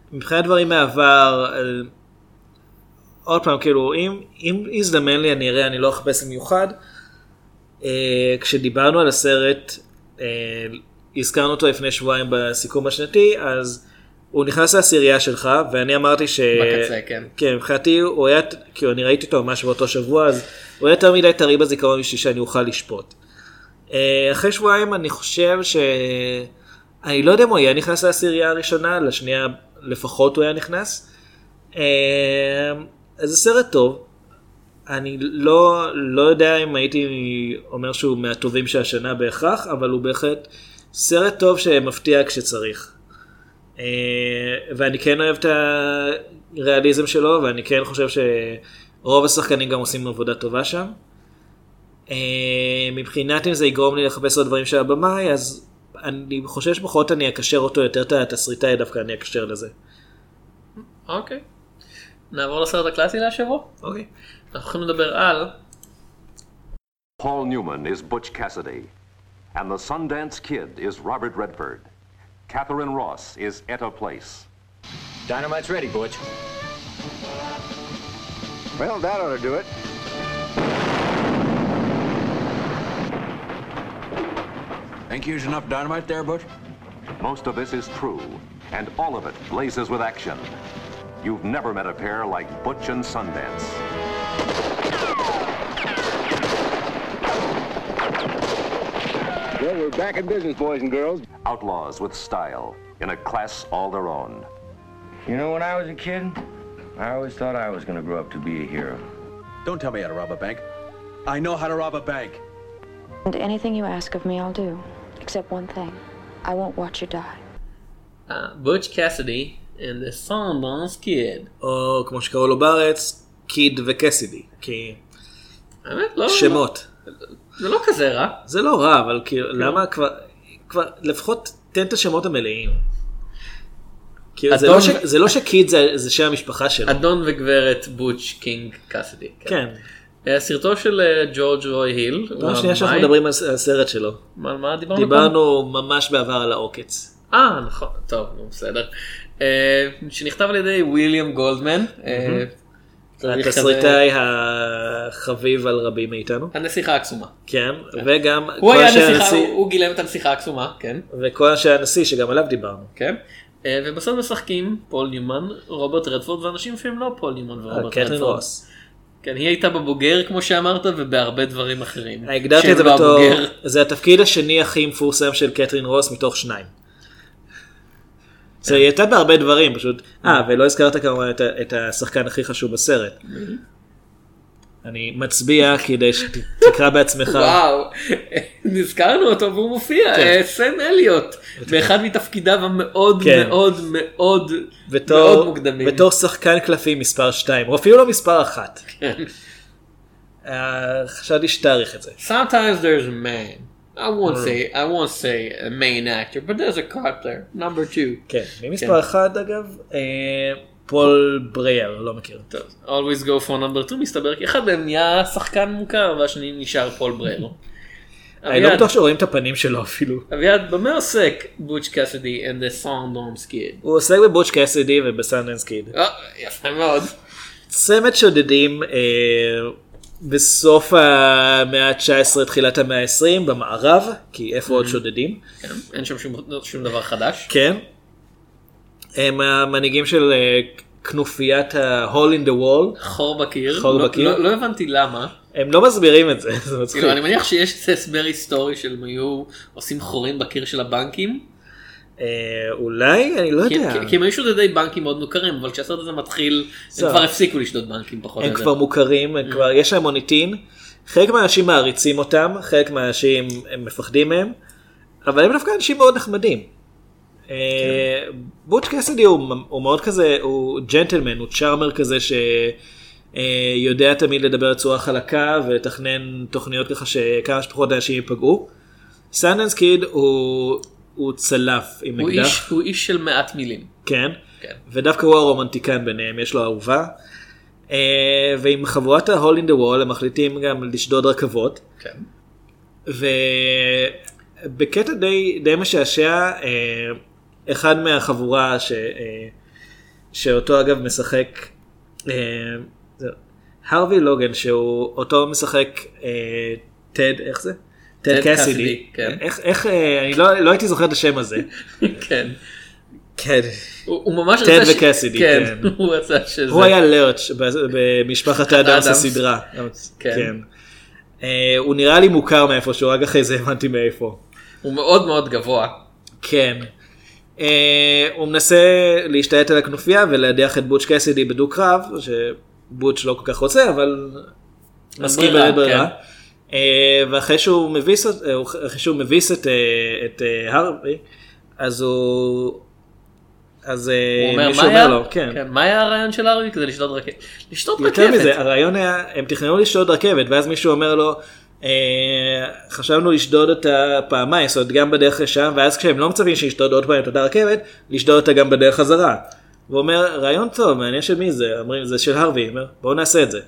מבחינת דברים מהעבר, עוד פעם, כאילו, אם, אם יזדמן לי אני אראה, אני לא אחפש במיוחד. כשדיברנו על הסרט, הזכרנו אותו לפני שבועיים בסיכום השנתי, אז הוא נכנס לעשירייה שלך, ואני אמרתי ש... בקצה, כן. כן, מבחינתי הוא היה, כאילו אני ראיתי אותו ממש באותו שבוע, אז הוא היה יותר מדי טרי בזיכרון בשביל שאני אוכל לשפוט. אחרי שבועיים אני חושב ש... אני לא יודע אם הוא היה נכנס לעשירייה הראשונה, לשנייה לפחות הוא היה נכנס. אז זה סרט טוב. אני לא, לא יודע אם הייתי אומר שהוא מהטובים של השנה בהכרח, אבל הוא בהחלט סרט טוב שמפתיע כשצריך. ואני כן אוהב את הריאליזם שלו, ואני כן חושב שרוב השחקנים גם עושים עבודה טובה שם. מבחינת אם זה יגרום לי לחפש עוד דברים של הבמאי, אז אני חושב שפחות אני אקשר אותו יותר את התסריטאי, דווקא אני אקשר לזה. אוקיי. נעבור לסרט הקלאסי להשבוע? אוקיי. אנחנו יכולים לדבר על... Paul Newman is Butch Cassidy, and the Sundance Kid is Robert Redford. Catherine Ross is Etta Place. Dynamite's ready, Butch. Well, that ought to do it. Think you use enough dynamite there, Butch? Most of this is true, and all of it blazes with action. You've never met a pair like Butch and Sundance. Well, we're back in business, boys and girls. Outlaws with style, in a class all their own. You know, when I was a kid, I always thought I was going to grow up to be a hero. Don't tell me how to rob a bank. I know how to rob a bank. And anything you ask of me, I'll do. Except one thing. I won't watch you die. Uh, Butch Cassidy and the Sundance Kid. או כמו שקראו לו בארץ, קיד וקסידי. כי... באמת? לא... שמות. זה לא כזה רע. זה לא רע, אבל כאילו, למה כבר... כבר לפחות תן את השמות המלאים. כאילו, זה לא ש- זה לא שקיד זה זה שם המשפחה שלו. אדון וגברת בוטש קינג קאסידי. כן. סרטו של ג'ורג' רוי היל. פעם שנייה שאנחנו מדברים על הסרט שלו. על מה דיברנו? דיברנו ממש בעבר על העוקץ. אה, נכון. טוב, בסדר. שנכתב על ידי וויליאם גולדמן. התסריטאי החביב על רבים מאיתנו. הנסיכה הקסומה. כן, וגם... הוא היה נסיכה, הוא גילם את הנסיכה הקסומה, כן. וכל אנשי הנשיא שגם עליו דיברנו. כן. ובסוף משחקים פול ניומן, רוברט רדפורד, ואנשים לפעמים לא פול ניומן ורוברט רדפורד. קתרין רוס. כן, היא הייתה בבוגר כמו שאמרת, ובהרבה דברים אחרים. הגדרתי את זה בתור, זה התפקיד השני הכי מפורסם של קתרין רוס מתוך שניים. זה הייתה בהרבה דברים פשוט. אה, ולא הזכרת כמובן את השחקן הכי חשוב בסרט. אני מצביע כדי שתקרא בעצמך. וואו, נזכרנו אותו והוא מופיע, סם אליוט, באחד מתפקידיו המאוד מאוד מאוד מאוד מוקדמים. בתור שחקן קלפים מספר שתיים, או אפילו לא מספר אחת. חשבתי שתאריך את זה. Sometimes there's a man. I won't say, I won't say a main actor, but there's a card player, number two. כן, ממספר אחד אגב, פול ברייר, לא מכיר. טוב, always go for number two, מסתבר כי אחד מהם נהיה שחקן מוכר, והשני נשאר פול ברייר. אני לא בטוח שרואים את הפנים שלו אפילו. אביעד, במה עוסק בוטש קאסידי and the Sundance Kid? הוא עוסק בבוטש קאסידי ובסנדנס קיד. יפה מאוד. צמד שודדים בסוף המאה ה-תשע עשרה, תחילת המאה ה-עשרים, במערב, כי איפה עוד שודדים? אין שם שום דבר חדש. כן. הם המנהיגים של כנופיית ה-hole in the wall. חור בקיר. חור בקיר. לא הבנתי למה. הם לא מסבירים את זה, זה מצחיק. אני מניח שיש הסבר היסטורי של הם היו עושים חורים בקיר של הבנקים. אולי, אני לא יודע. כי הם היו שודדי בנקים מאוד מוכרים, אבל כשהסרט הזה מתחיל, הם כבר הפסיקו לשדוד בנקים פחות. הם כבר מוכרים, יש להם מוניטין. חלק מהאנשים מעריצים אותם, חלק מהאנשים הם מפחדים מהם, אבל הם דווקא אנשים מאוד נחמדים. בוטש קאסידי הוא מאוד כזה, הוא ג'נטלמן, הוא צ'ארמר כזה שיודע תמיד לדבר בצורה חלקה ולתכנן תוכניות ככה שכמה שפחות אנשים ייפגעו. סנדנס קיד הוא הוא צלף עם הוא אקדח. איש, הוא איש של מעט מילים. כן, כן. ודווקא הוא הרומנטיקן ביניהם, יש לו אהובה. ועם חבורת ה-hole in the wall הם מחליטים גם לשדוד רכבות. כן. ובקטע די, די משעשע, אחד מהחבורה שאותו אגב משחק הרווי לוגן, שהוא אותו משחק טד, איך זה? טד קסידי. איך, אני לא הייתי זוכר את השם הזה. כן. כן. הוא ממש טד וקסידי, כן. הוא רצה שזה. הוא היה לרץ' במשפחת האדמס הסדרה. כן. הוא נראה לי מוכר מאיפשהו, רק אחרי זה הבנתי מאיפה. הוא מאוד מאוד גבוה. כן. הוא מנסה להשתלט על הכנופיה ולהדיח את בוטש קסידי בדו קרב, שבוטש לא כל כך רוצה, אבל מסכים בלית ברירה. ואחרי שהוא מביס, אחרי שהוא מביס את, את הרווי, אז הוא... אז מישהו אומר לו, כן. כן. מה היה הרעיון של הרווי כדי לשדוד רכבת? לשדוד רכבת. יותר מזה, הרעיון היה, הם תכננו לשדוד רכבת, ואז מישהו אומר לו, חשבנו לשדוד אותה פעמיים, זאת אומרת גם בדרך לשם, ואז כשהם לא מצפים שישדוד עוד פעם את אותה רכבת, לשדוד אותה גם בדרך חזרה. והוא אומר, רעיון טוב, מעניין של מי זה? אומרים, זה של הרווי, אומר, בואו נעשה את זה.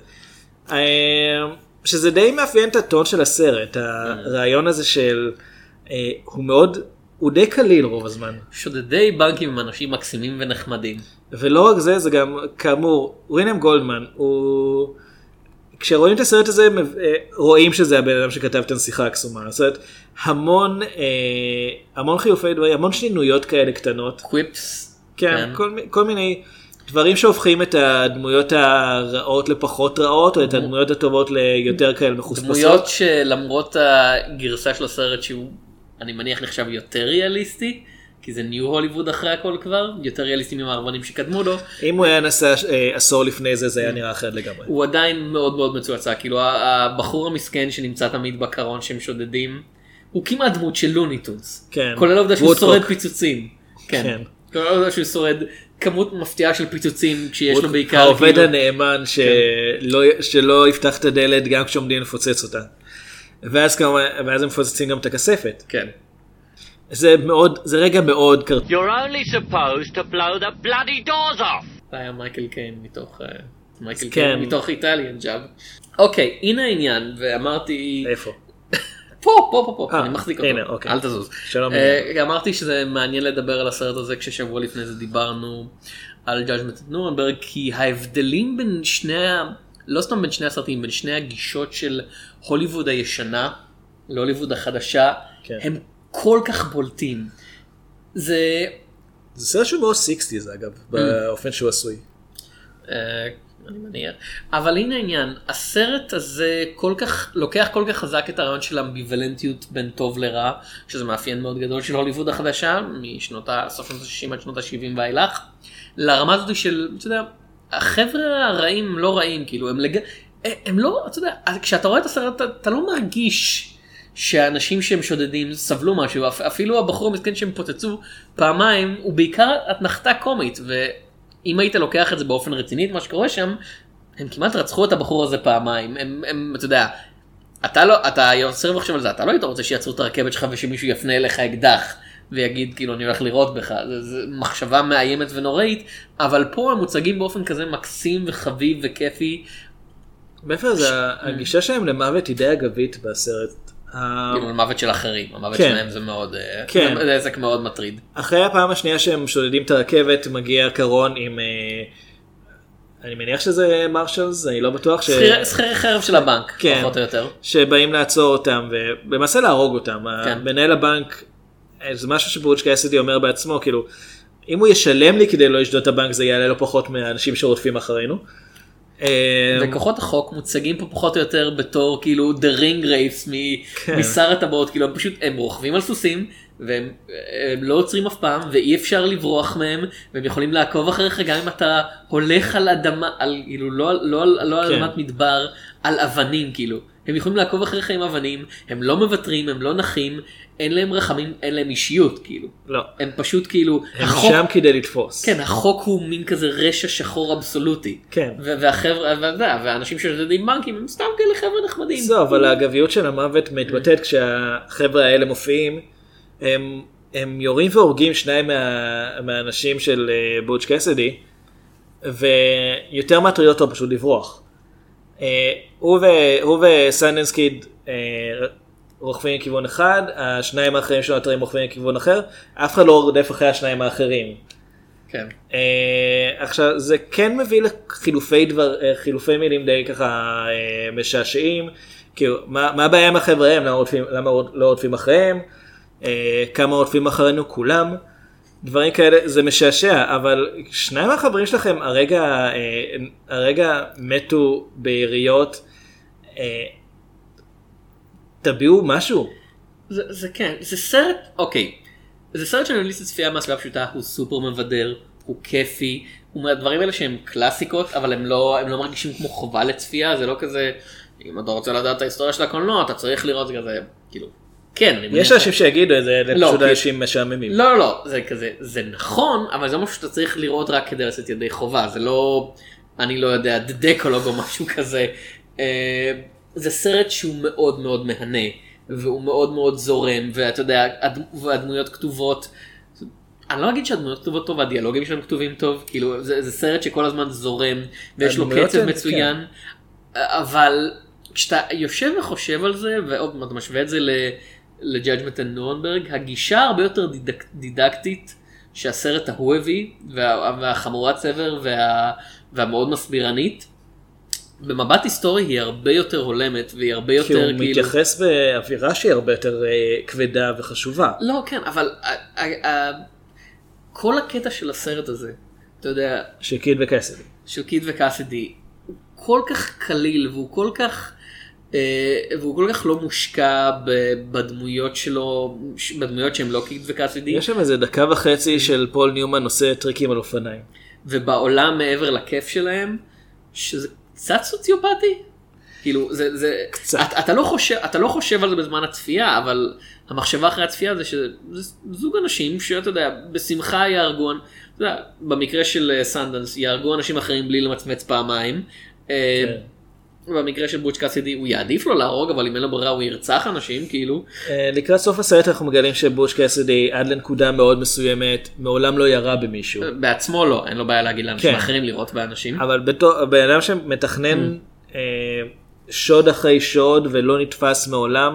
שזה די מאפיין את הטון של הסרט, הרעיון הזה של, הוא מאוד, הוא די קליל רוב הזמן. שודדי בנקים עם אנשים מקסימים ונחמדים. ולא רק זה, זה גם, כאמור, ווילם גולדמן, הוא... כשרואים את הסרט הזה, רואים שזה הבן אדם שכתב את הנסיכה הקסומה. זאת אומרת, המון, המון חיופי דברים, המון שנינויות כאלה קטנות. קוויפס. כן, כל, כל מיני דברים שהופכים את הדמויות הרעות לפחות רעות, או את הדמויות הטובות ליותר כאלה מחוספסות. דמויות שלמרות הגרסה של הסרט שהוא, אני מניח, נחשב יותר ריאליסטי, כי זה ניו הוליווד אחרי הכל כבר, יותר ריאליסטי ממערבנים שקדמו לו. אם הוא היה נסע עשור לפני זה, זה היה נראה אחרת לגמרי. הוא עדיין מאוד מאוד מצועצע, כאילו הבחור המסכן שנמצא תמיד בקרון שהם שודדים, הוא כמעט דמות של לוניטונס. כן. כולל העובדה שהוא שורד פיצוצים. כן. כולל העובדה שהוא שורד כמות מפתיעה של פיצוצים, כשיש לו בעיקר... העובד הנאמן שלא יפתח את הדלת גם כשעומדים לפוצץ אותה. ואז הם מפוצצים גם את הכספת. כן. זה מאוד, זה רגע מאוד קרטון. You're only supposed to blow the bloody doors off. זה היה מייקל קיין מתוך, מייקל קיין מתוך איטליאן ג'אב. אוקיי, הנה העניין, ואמרתי... איפה? פה, פה, פה, פה, אני מחזיק אותו, הנה, אוקיי. אל תזוז. שלום. אמרתי שזה מעניין לדבר על הסרט הזה, כששבוע לפני זה דיברנו על Judgment at Nuremberg, כי ההבדלים בין שני, לא סתם בין שני הסרטים, בין שני הגישות של הוליווד הישנה, להוליווד החדשה, הם כל כך בולטים. זה... זה סרט שהוא מאוד סיקסטיז אגב, באופן שהוא עשוי. אני מניח. אבל הנה העניין, הסרט הזה כל כך, לוקח כל כך חזק את הרעיון של אמביוולנטיות בין טוב לרע, שזה מאפיין מאוד גדול של הוליווד החדשה, משנות הסוף שנות ה-שישים עד שנות ה-שבעים ואילך, לרמה הזאת של, אתה יודע, החבר'ה הרעים הם לא רעים, כאילו, הם לג... הם לא, אתה יודע, כשאתה רואה את הסרט, אתה, אתה לא מרגיש שהאנשים שהם שודדים סבלו משהו, אפילו הבחור המסכן שהם פוצצו פעמיים, הוא בעיקר התנחתה קומית, ואם היית לוקח את זה באופן רציני, מה שקורה שם, הם כמעט רצחו את הבחור הזה פעמיים, הם, הם, אתה יודע, אתה לא, אתה יוצר וחשוב על זה, אתה לא היית רוצה שיצרו את הרכבת שלך ושמישהו יפנה אליך אקדח, ויגיד כאילו אני הולך לראות בך, זו מחשבה מאיימת ונוראית, אבל פה הם מוצגים באופן כזה מקסים וחביב וכיפי. מאיפה זה, הגישה שלהם למוות היא די אגבית בסרט. כאילו למוות של אחרים, המוות שלהם זה מאוד, זה עסק מאוד מטריד. אחרי הפעם השנייה שהם שודדים את הרכבת, מגיע קרון עם, אני מניח שזה מרשלס, אני לא בטוח. שכירי חרב של הבנק, פחות או יותר. שבאים לעצור אותם ולמעשה להרוג אותם. מנהל הבנק, זה משהו שבוטש קסידי אומר בעצמו, כאילו, אם הוא ישלם לי כדי לא לשדוד את הבנק, זה יעלה לו פחות מהאנשים שרודפים אחרינו. וכוחות החוק מוצגים פה פחות או יותר בתור כאילו the ring race משר הטבעות, כאילו הם פשוט, הם רוכבים על סוסים והם לא עוצרים אף פעם ואי אפשר לברוח מהם, והם יכולים לעקוב אחריך גם אם אתה הולך על אדמה, על, כאילו לא, לא, לא, לא על אדמת מדבר, על אבנים, כאילו הם יכולים לעקוב אחריך עם אבנים, הם לא מוותרים, הם לא נחים, אין להם רחמים, אין להם אישיות, כאילו. לא. הם פשוט כאילו... הם החוק, שם כדי לתפוס. כן, החוק הוא מין כזה רשע שחור אבסולוטי. כן. והחבר'ה, והאנשים ששודדים בנקים, הם סתם כאלה חבר'ה נחמדים. זו, אבל האגביות של המוות מתבטאת כשהחבר'ה האלה מופיעים, הם, הם יורים והורגים שניים מה, מהאנשים של בוטש קסידי, ויותר מטריד אותו פשוט לברוח. הוא וסנדנס קיד רוכבים לכיוון אחד, השניים האחרים שלו נותרים רוכבים לכיוון אחר, אף אחד לא רודף אחרי השניים האחרים. כן. עכשיו זה כן מביא לחילופי דבר, חילופי מילים די ככה משעשעים, כאילו מה, מה הבעיה עם החבר'ה הם, למה, רודפים, למה לא רודפים אחריהם, כמה רודפים אחרינו כולם, דברים כאלה, זה משעשע, אבל שניים מהחברים שלכם הרגע, הרגע מתו ביריות, תביאו משהו. זה, זה כן, זה סרט, אוקיי, זה סרט שאני ממליץ לצפייה מהסביבה פשוטה, הוא סופר מבדר, הוא כיפי, הוא מהדברים האלה שהם קלאסיקות, אבל הם לא, הם לא מרגישים כמו חובה לצפייה, זה לא כזה, אם אתה רוצה לדעת את ההיסטוריה של הקולנוע, אתה צריך לראות זה כזה, כאילו, כן. יש אנשים שיגידו את זה, לפשוט אנשים משעממים. לא, לא, לא, זה כזה, זה נכון, אבל זה משהו שאתה צריך לראות רק כדי לעשות ידי חובה, זה לא, אני לא יודע, דקולוג או משהו כזה, זה סרט שהוא מאוד מאוד מהנה, והוא מאוד מאוד זורם, ואתה יודע, והדמויות כתובות, אני לא אגיד שהדמויות כתובות טוב, והדיאלוגים שלהם כתובים טוב, כאילו, זה, זה סרט שכל הזמן זורם, ויש לו קצב מצוין, כן. אבל כשאתה יושב וחושב על זה, ועוד אתה משווה את זה לג'אג'מנט אנד ניורנברג, הגישה הרבה יותר דידק, דידקטית, שהסרט ההוא הביא, וה, והחמורת צבר, וה, והמאוד מסבירנית, במבט היסטורי היא הרבה יותר הולמת, והיא הרבה יותר כאילו... כי הוא מתייחס באווירה שהיא הרבה יותר כבדה וחשובה. לא, כן, אבל כל הקטע של הסרט הזה, אתה יודע... של קיד וקאסידי. של קיד וקאסידי, הוא כל כך קליל, והוא כל כך... והוא כל כך לא מושקע בדמויות שלו, בדמויות שהם לא קיד וקאסידי. יש שם איזה דקה וחצי של פול ניומן עושה טריקים על אופניים. ובעולם מעבר לכיף שלהם, שזה קצת סוציופטי. כאילו, זה, זה, קצת. אתה, אתה לא חושב, אתה לא חושב על זה בזמן הצפייה, אבל המחשבה אחרי הצפייה זה שזה זוג אנשים שאתה יודע, בשמחה יהרגו, אתה יודע, במקרה של סנדנס, יהרגו אנשים אחרים בלי למצמץ פעמיים. כן. במקרה של בוטש קאסידי הוא יעדיף לו להרוג, אבל אם אין לו ברירה הוא ירצח אנשים, כאילו. לקראת סוף הסרט אנחנו מגלים שבוטש קאסידי עד לנקודה מאוד מסוימת מעולם לא ירה במישהו. בעצמו לא, אין לו בעיה להגיד לאנשים אחרים לראות באנשים. אבל בן אדם שמתכנן שוד אחרי שוד ולא נתפס מעולם,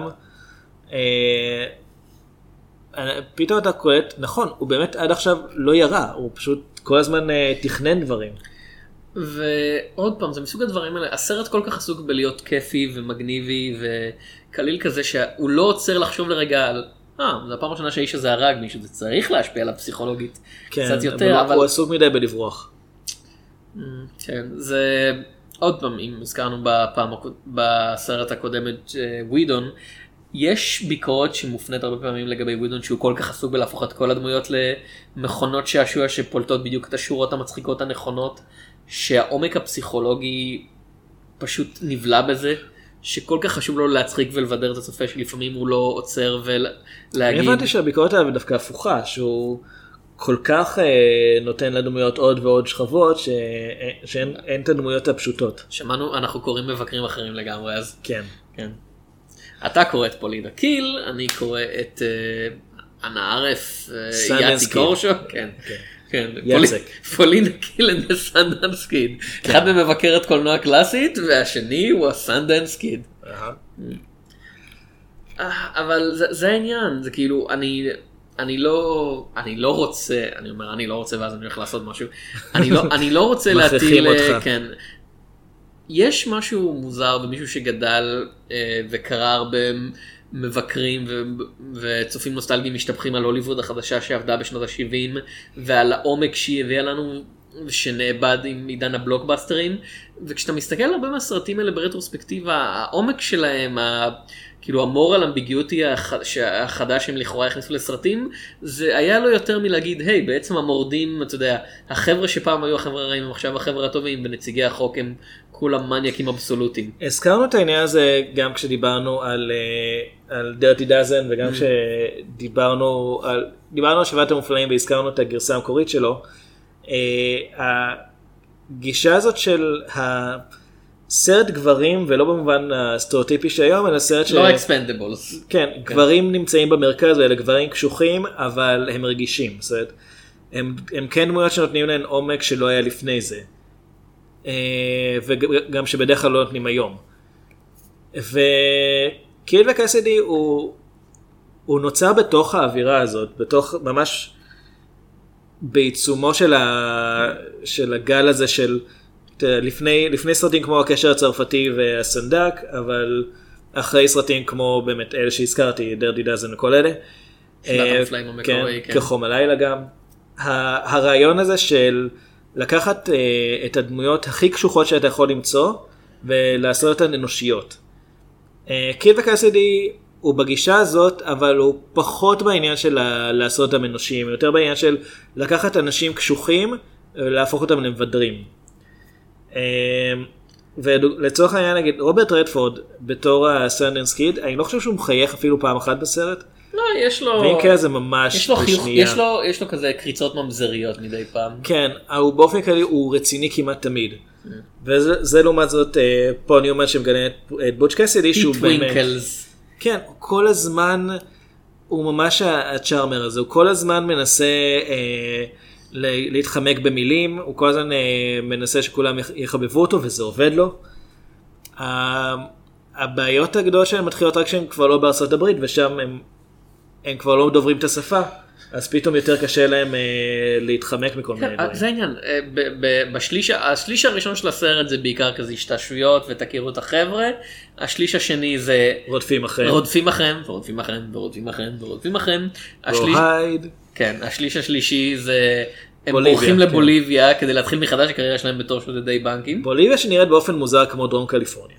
פתאום אתה קולט, נכון, הוא באמת עד עכשיו לא ירה, הוא פשוט כל הזמן תכנן דברים. ועוד פעם, זה מסוג הדברים האלה, הסרט כל כך עסוק בלהיות כיפי ומגניבי וקליל כזה שהוא לא עוצר לחשוב לרגע על, אה, זה הפעם השנה שהאיש הזה הרג מישהו, זה צריך להשפיע עליו פסיכולוגית קצת יותר. אבל הוא עסוק מדי בלברוח. כן, זה עוד פעם, אם הזכרנו בפעם, בסרט הקודמת ווידון, יש ביקורת שמופנית הרבה פעמים לגבי ווידון שהוא כל כך עסוק בלהפוך את כל הדמויות למכונות שעשוע שפולטות בדיוק את השורות המצחיקות הנכונות, שהעומק הפסיכולוגי פשוט נבלע בזה, שכל כך חשוב לו להצחיק ולבדר את הצופה שלפעמים הוא לא עוצר ולהגיד. אני הבנתי שהביקורת עליו דווקא הפוכה, שהוא כל כך אה, נותן לדמויות עוד ועוד שכבות, ש... שאין אין את הדמויות הפשוטות. שמענו, אנחנו קוראים מבקרים אחרים לגמרי, אז כן. כן. אתה קורא את פולינה קיל, אני קורא את אנה ערף, יאצי קורשו, כן. כן, פולינה קיל and the Sundance Kid. אחד ממבקרת קולנוע קלאסית, והשני הוא הסנדנס קיד. אבל זה העניין, זה כאילו, אני... אני לא, אני לא רוצה, אני אומר, אני לא רוצה, ואז אני הולך לעשות משהו. אני לא, אני לא רוצה להטיל, כן. יש משהו מוזר במישהו שגדל וקרא הרבה מבקרים וצופים נוסטלגיים משתפכים על הוליווד החדשה שעבדה בשנות ה-שבעים, ועל העומק שהיא הביאה לנו שנאבד עם עידן הבלוקבאסטרים, וכשאתה מסתכל על הרבה מהסרטים האלה ברטרוספקטיבה, העומק שלהם, כאילו המורל אמביגיוטי החדש שהם לכאורה הכניסו לסרטים, זה היה לו יותר מלהגיד, היי, בעצם המורדים, אתה יודע, החבר'ה שפעם היו החבר'ה הרעים, הם עכשיו החבר'ה הטובים, ונציגי החוק הם כולם מניאקים אבסולוטיים. הזכרנו את העניין הזה גם כשדיברנו על, על Dirty Dozen, וגם כשדיברנו על, דיברנו על שבעת המופלאים והזכרנו את הגרסה המקורית שלו. הגישה הזאת של הסרט גברים, ולא במובן הסטריאוטיפי שהיום, אלא סרט ש... לא Expendables. כן, גברים נמצאים במרכז, ואלה גברים קשוחים, אבל הם רגישים. זאת אומרת, הם, הם כן דמויות שנותנים להן עומק שלא היה לפני זה. וגם שבדרך כלל לא נותנים היום. וקיל וקאסידי הוא, הוא נוצר בתוך האווירה הזאת, בתוך ממש... בעיצומו של, ה... של הגל הזה של לפני, לפני סרטים כמו הקשר הצרפתי והסנדק, אבל אחרי סרטים כמו באמת אלה שהזכרתי, דרטי דזן וכל אלה. כן, כחום הלילה גם. הרעיון הזה של לקחת את הדמויות הכי קשוחות שאתה יכול למצוא ולעשות אותן אנושיות. קיד וקאסידי הוא בגישה הזאת, אבל הוא פחות בעניין של לעשות אותם אנושיים, יותר בעניין של לקחת אנשים קשוחים ולהפוך אותם למבדרים. ולצורך העניין נגיד רוברט רדפורד בתור הסנדנס קיד, אני לא חושב שהוא מחייך אפילו פעם אחת בסרט. לא, יש לו... ואם כזה זה ממש יש לו, בשנייה. יש לו, יש לו כזה קריצות ממזריות מדי פעם. כן, הוא באופן כללי הוא רציני כמעט תמיד. Mm. וזה לעומת זאת פול ניומן שמגנה את בוטש קסידי שהוא באמת... כן, כל הזמן הוא ממש הצ'ארמר הזה, הוא כל הזמן מנסה אה, להתחמק במילים, הוא כל הזמן אה, מנסה שכולם יחבבו אותו וזה עובד לו. הבעיות הגדולות שלהם מתחילות רק שהם כבר לא בארצות הברית ושם הם, הם כבר לא דוברים את השפה, אז פתאום יותר קשה להם אה, להתחמק מכל מיני דברים. זה העניין, בשליש, השליש הראשון של הסרט זה בעיקר כזה השתעשויות ותכירו את החבר'ה, השליש השני זה רודפים אחריהם, רודפים אחריהם ורודפים אחריהם ורודפים אחריהם ורודפים אחריהם. השליש, כן, השליש השלישי זה הם בורחים לבוליביה כדי להתחיל מחדש הקריירה שלהם בתור שודדי בנקים. בוליביה שנראית באופן מוזר כמו דרום קליפורניה.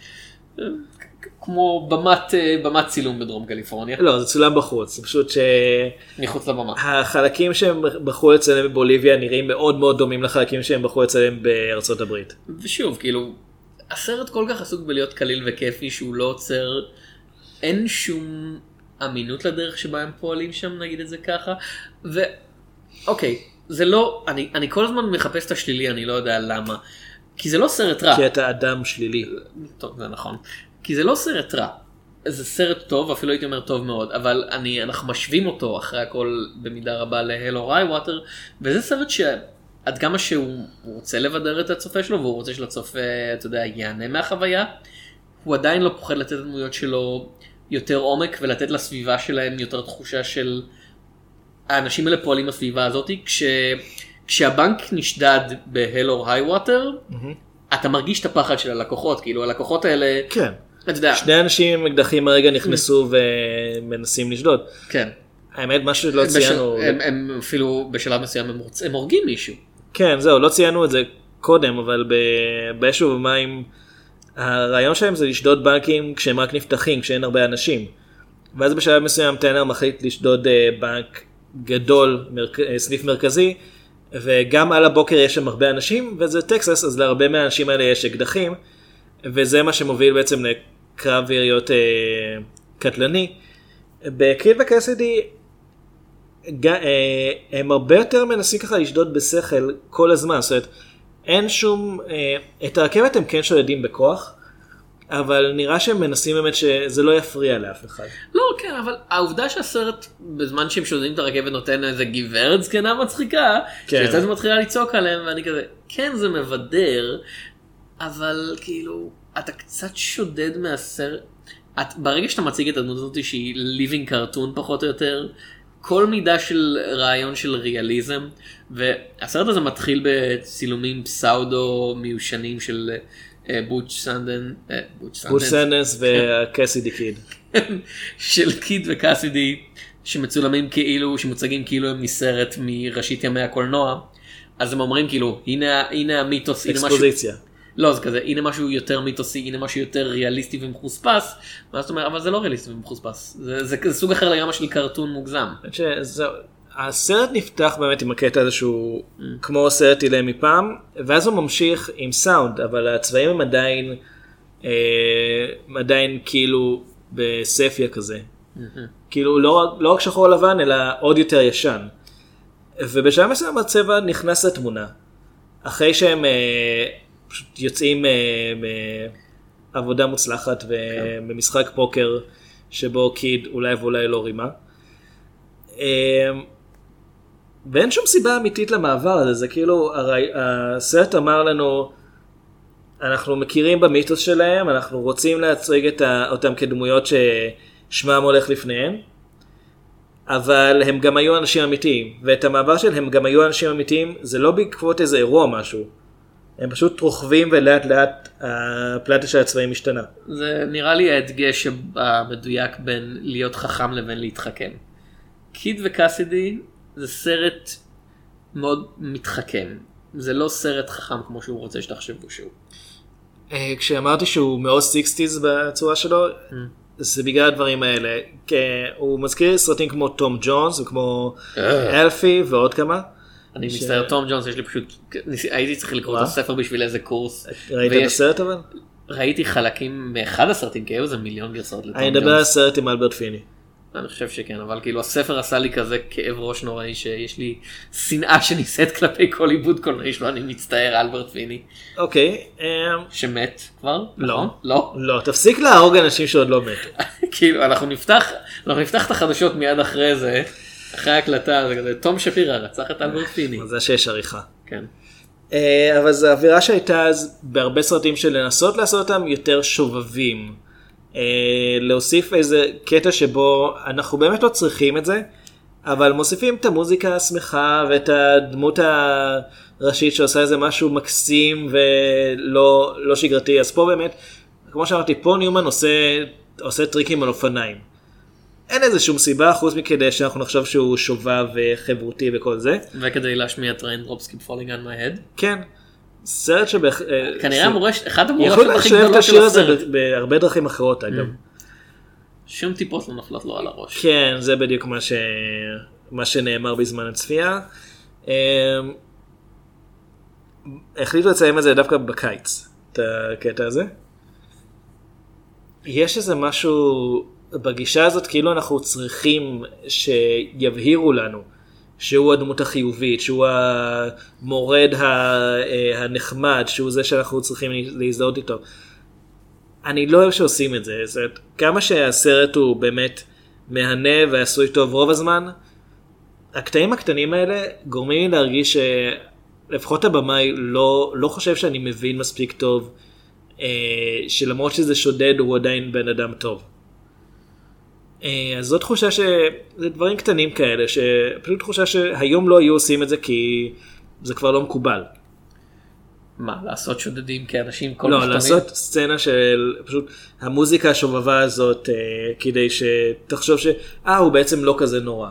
כמו במת, במת צילום בדרום קליפורניה. לא, זה צולם בחוץ, זה פשוט ש... מחוץ לבמה. החלקים שהם בחרו לצלם בבוליביה נראים מאוד מאוד דומים לחלקים שהם בחרו לצלם בארצות הברית. ושוב, כאילו, הסרט כל כך עסוק בלהיות קליל וכיפי שהוא לא עוצר, אין שום אמינות לדרך שבה הם פועלים שם, נגיד את זה ככה, ואוקיי, זה לא, אני, אני כל הזמן מחפש את השלילי, אני לא יודע למה, כי זה לא סרט רע. כי אתה אדם שלילי. טוב, זה נכון. כי זה לא סרט רע, זה סרט טוב, אפילו הייתי אומר טוב מאוד, אבל אני, אנחנו משווים אותו אחרי הכל במידה רבה להל אור היי ווטר, וזה סרט שעד כמה שהוא רוצה לבדר את הצופה שלו, והוא רוצה שלצופה, אתה יודע, יענה מהחוויה, הוא עדיין לא פוחד לתת לדמויות שלו יותר עומק, ולתת לסביבה שלהם יותר תחושה של האנשים האלה פועלים בסביבה הזאת, כש, כשהבנק נשדד בהל אור היי ווטר, אתה מרגיש את הפחד של הלקוחות, כאילו הלקוחות האלה... כן. שני אנשים עם אקדחים הרגע נכנסו ומנסים לשדוד. כן. האמת, משהו לא ציינו... הם אפילו בשלב מסוים הם הורגים מישהו. כן, זהו, לא ציינו את זה קודם, אבל באיזשהו במים, הרעיון שלהם זה לשדוד בנקים כשהם רק נפתחים, כשאין הרבה אנשים. ואז בשלב מסוים טיינר מחליט לשדוד בנק גדול, סניף מרכזי, וגם על הבוקר יש שם הרבה אנשים, וזה טקסס, אז להרבה מהאנשים האלה יש אקדחים, וזה מה שמוביל בעצם לקרב יריות אה, קטלני. בקיד וקאסידי, אה, הם הרבה יותר מנסים ככה לשדוד בשכל כל הזמן, זאת אומרת, אין שום, אה, את הרכבת הם כן שודדים בכוח, אבל נראה שהם מנסים באמת שזה לא יפריע לאף אחד. לא, כן, אבל העובדה שהסרט בזמן שהם שודדים את הרכבת נותן איזה גברת זקנה מצחיקה, כן. שיצא זה מתחילה לצעוק עליהם, ואני כזה, כן זה מבדר, אבל כאילו, אתה קצת שודד מהסרט, את, ברגע שאתה מציג את הדמות הזאת שהיא living cartoon פחות או יותר, כל מידה של רעיון של ריאליזם, והסרט הזה מתחיל בצילומים פסאודו מיושנים של בוטש סנדן, בוטש סנדנס וקאסידי קיד. של קיד וקאסידי, שמצולמים כאילו, שמוצגים כאילו הם מסרט מראשית ימי הקולנוע, אז הם אומרים כאילו, הנה, הנה המיתוס, אקספוזיציה. הנה משהו, לא, זה כזה, הנה משהו יותר מיתוסי, הנה משהו יותר ריאליסטי ומחוספס, ואז אתה אומר, אבל זה לא ריאליסטי ומחוספס, זה, זה, זה סוג אחר לגמרי של קרטון מוגזם. שזה, הסרט נפתח באמת עם הקטע הזה שהוא mm. כמו סרט אילם מפעם, ואז הוא ממשיך עם סאונד, אבל הצבעים הם עדיין, אה, עדיין כאילו בספיה כזה. Mm-hmm. כאילו לא, לא רק שחור לבן, אלא עוד יותר ישן. ובשלב מסוים הצבע נכנס לתמונה. אחרי שהם אה, פשוט יוצאים אה, מעבודה מוצלחת ובמשחק פוקר שבו קיד אולי ואולי לא רימה. אה, ואין שום סיבה אמיתית למעבר הזה, זה כאילו הרי, הסרט אמר לנו אנחנו מכירים במיתוס שלהם, אנחנו רוצים להצג את אותם כדמויות ששמם הולך לפניהם, אבל הם גם היו אנשים אמיתיים, ואת המעבר שלהם גם היו אנשים אמיתיים, זה לא בעקבות איזה אירוע או משהו. הם פשוט רוכבים ולאט לאט הפלטה של הצבעים משתנה. זה נראה לי ההדגש המדויק בין להיות חכם לבין להתחכם. קיד וקאסידי זה סרט מאוד מתחכם. זה לא סרט חכם כמו שהוא רוצה שתחשבו שהוא. כשאמרתי שהוא מאוד סיקסטיז בצורה שלו, זה בגלל הדברים האלה. הוא מזכיר סרטים כמו תום ג'ונס וכמו אלפי ועוד כמה. אני מצטער, תום ג'ונס, יש לי פשוט, הייתי צריך לקרוא את הספר בשביל איזה קורס. ראית את הסרט אבל? ראיתי חלקים מאחד הסרטים, כי היו זה מיליון גרסאות לתום ג'ונס. אני מדבר על הסרט עם אלברט פיני. אני חושב שכן, אבל כאילו הספר עשה לי כזה כאב ראש נוראי, שיש לי שנאה שניסית כלפי כל עיבוד קולנועי שלו, אני מצטער, אלברט פיני. אוקיי. שמת כבר? לא. לא? לא, תפסיק להרוג אנשים שעוד לא מתו. כאילו, אנחנו נפתח, אנחנו נפתח את החדשות מיד אחרי זה, אחרי ההקלטה, זה כזה, תום שפירא רצח את אלברט פיני. זה שיש עריכה. כן. אבל זו האווירה שהייתה אז בהרבה סרטים של לנסות לעשות אותם יותר שובבים. להוסיף איזה קטע שבו אנחנו באמת לא צריכים את זה, אבל מוסיפים את המוזיקה השמחה ואת הדמות הראשית שעושה איזה משהו מקסים ולא לא שגרתי. אז פה באמת, כמו שאמרתי, פה ניומן עושה, עושה טריקים על אופניים. אין איזה שום סיבה חוץ מכדי שאנחנו נחשוב שהוא שובב וחברותי וכל זה. וכדי להשמיע את Raindrops Keep Falling on My Head. כן. סרט שבח... כנראה המורש, אחד המורשות הכי גדולות גדולות של הסרט. הזה בהרבה דרכים אחרות אגב. שום טיפות לא נפלות לו על הראש. כן, זה בדיוק מה ש... מה שנאמר בזמן הצפייה. החליטו לציין את זה דווקא בקיץ, את הקטע הזה. יש איזה משהו בגישה הזאת, כאילו אנחנו צריכים שיבהירו לנו שהוא הדמות החיובית, שהוא המורד הנחמד, שהוא זה שאנחנו צריכים להזדהות איתו. אני לא אוהב שעושים את זה. זאת, כמה שהסרט הוא באמת מהנה ועשוי טוב רוב הזמן, הקטעים הקטנים האלה גורמים לי להרגיש שלפחות הבמאי לא, לא חושב שאני מבין מספיק טוב, שלמרות שזה שודד הוא עדיין בן אדם טוב. אז זו תחושה שזה דברים קטנים כאלה, שפשוט תחושה שהיום לא היו עושים את זה כי זה כבר לא מקובל. מה, לעשות שודדים כאנשים כל לא, משתנים? לעשות סצנה של פשוט המוזיקה השובבה הזאת, כדי שתחשוב שאה, הוא בעצם לא כזה נורא.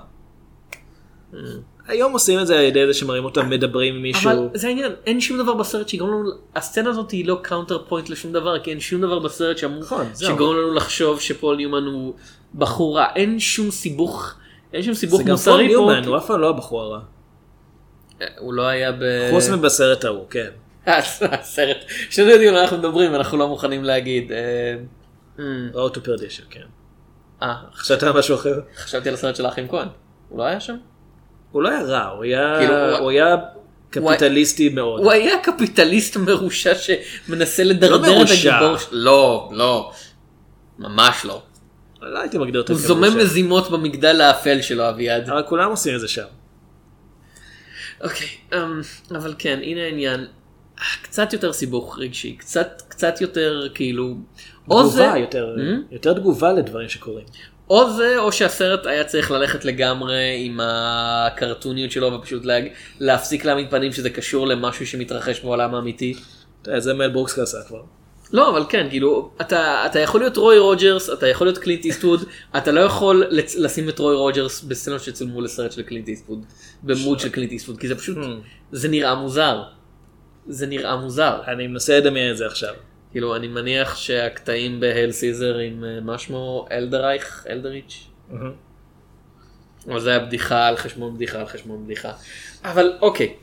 היום עושים את זה על ידי זה שמראים אותם מדברים עם מישהו. אבל זה העניין, אין שום דבר בסרט שגורם לנו, הסצנה הזאת היא לא קאונטר פוינט לשום דבר, כי אין שום דבר בסרט שגורם לנו לחשוב שפול ניומן הוא בחור רע. אין שום סיבוך, אין שום סיבוך מוסרי פה. זה גם פול ניומן, הוא אף פעם לא הבחור הרע. הוא לא היה ב... חוץ מבסרט ההוא, כן. הסרט, שנו יודעים אנחנו מדברים, אנחנו לא מוכנים להגיד. Road to Perdition, כן. אה, חשבת על משהו אחר? חשבתי על הסרט של האחים כהן. הוא לא היה שם? הוא לא היה רע, הוא היה, הוא היה קפיטליסטי מאוד. הוא היה קפיטליסט מרושע שמנסה לדרדר את הגיבור. לא, לא, ממש לא. לא הייתי מגדיר אותו כמרושע. הוא זומם מזימות במגדל האפל שלו, אביעד. אבל כולם עושים את זה שם. אוקיי, אבל כן, הנה העניין. קצת יותר סיבוך רגשי, קצת, קצת יותר כאילו... תגובה, יותר, יותר תגובה לדברים שקורים. או זה, או שהסרט היה צריך ללכת לגמרי עם הקרטוניות שלו, ופשוט לה, להפסיק להעמיד פנים שזה קשור למשהו שמתרחש בעולם האמיתי. זה מל ברוקס עשה כבר. לא, אבל כן, כאילו, אתה, אתה יכול להיות רוי רוג'רס, אתה יכול להיות קלינט איסטווד, אתה לא יכול לצ- לשים את רוי רוג'רס בסצנות שצולמו לסרט של קלינט איסטווד, במוד של קלינט איסטווד, כי זה פשוט, זה נראה מוזר. זה נראה מוזר. אני מנסה לדמיין את זה עכשיו. כאילו, אני מניח שהקטעים בהל סיזר עם מה שמו אלדרייך, אלדריץ'. אבל זה היה בדיחה על חשבון בדיחה על חשבון בדיחה. אבל אוקיי.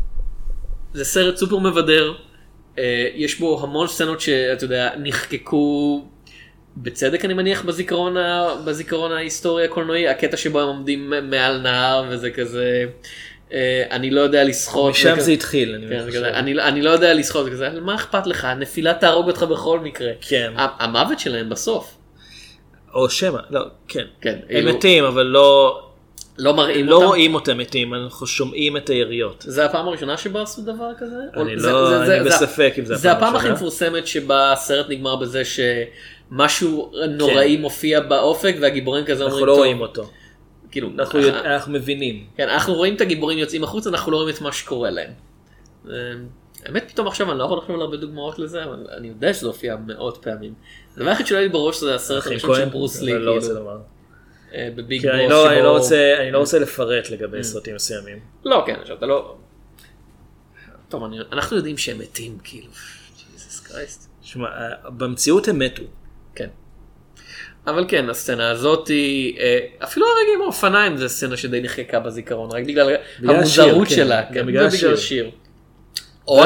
זה סרט סופר מבדר. יש בו המון סצנות שאתה יודע, נחקקו בצדק אני מניח בזיכרון, בזיכרון ההיסטוריה הקולנועי. הקטע שבו הם עומדים מעל נהר וזה כזה... אני לא יודע לשחות. משם זה התחיל. אני לא יודע לשחות. מה אכפת לך? הנפילה תהרוג אותך בכל מקרה. כן. המוות שלהם בסוף. או שמה, לא, כן. כן. הם מתים, אבל לא... לא מראים לא אותם. לא רואים אותם מתים, אנחנו שומעים את היריות. זה הפעם הראשונה שבה עשו דבר כזה? אני לא, אני בספק אם זה הפעם הראשונה. זה הפעם הכי מפורסמת שבה הסרט נגמר בזה שמשהו נוראי מופיע באופק והגיבורים כזה אומרים... אנחנו לא רואים אותו. כאילו, אנחנו, יודע, אנחנו מבינים. כן, אנחנו רואים את הגיבורים יוצאים החוץ, אנחנו לא רואים את מה שקורה להם. האמת פתאום עכשיו אני לא יכול לחשוב על הרבה דוגמאות לזה, אבל אני יודע שזה הופיע מאות פעמים. הדבר היחיד שלא היה לי בראש זה הסרט הראשון של ברוס לי, לא רוצה לומר. בביג בוס. אני לא רוצה לפרט לגבי סרטים מסוימים. לא, כן, אתה לא... טוב, אנחנו יודעים שהם מתים, כאילו. ג'יזוס קרייסט. שמע, במציאות הם מתו. כן. אבל כן, הסצנה הזאת היא, אפילו הרגע עם האופניים זה סצנה שדי נחקקה בזיכרון, רק בגלל המוזרות שלה, גם בגלל השיר. או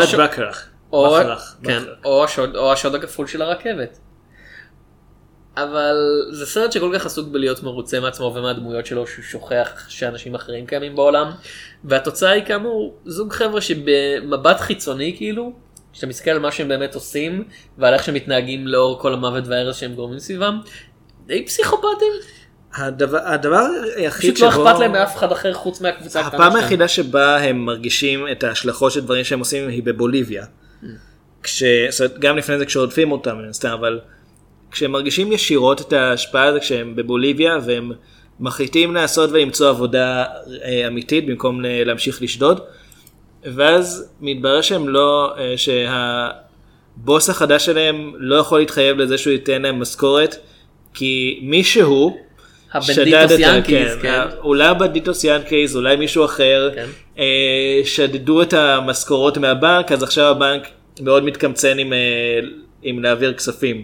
השוד הכפול של הרכבת. אבל זה סרט שכל כך עסוק בלהיות מרוצה מעצמו ומהדמויות שלו, שהוא שוכח שאנשים אחרים קיימים בעולם, והתוצאה היא כאמור זוג חבר'ה שבמבט חיצוני כאילו, שאתה מסתכל על מה שהם באמת עושים, ועל איך שהם מתנהגים לאור כל המוות וההרס שהם גורמים סביבם, די פסיכופטים. הדבר, הדבר היחיד שבו... פשוט לא אכפת להם מאף אחד אחר חוץ מהקבוצה הקטנה שלהם. הפעם היחידה שבה הם מרגישים את ההשלכות של דברים שהם עושים היא בבוליביה. כש... גם לפני זה כשעודפים אותם, אבל כשהם מרגישים ישירות את ההשפעה הזה כשהם בבוליביה, והם מחליטים לעשות ולמצוא עבודה אמיתית במקום להמשיך לשדוד, ואז מתברר שהם לא, שהבוס החדש שלהם לא יכול להתחייב לזה שהוא ייתן להם משכורת, כי מישהו הבנדיטוס ינקיז, כן, כן. אולי הבנדיטוס ינקיז, אולי מישהו אחר, כן. אה, שדדו את המשכורות מהבנק, אז עכשיו הבנק מאוד מתקמצן עם, אה, עם להעביר כספים.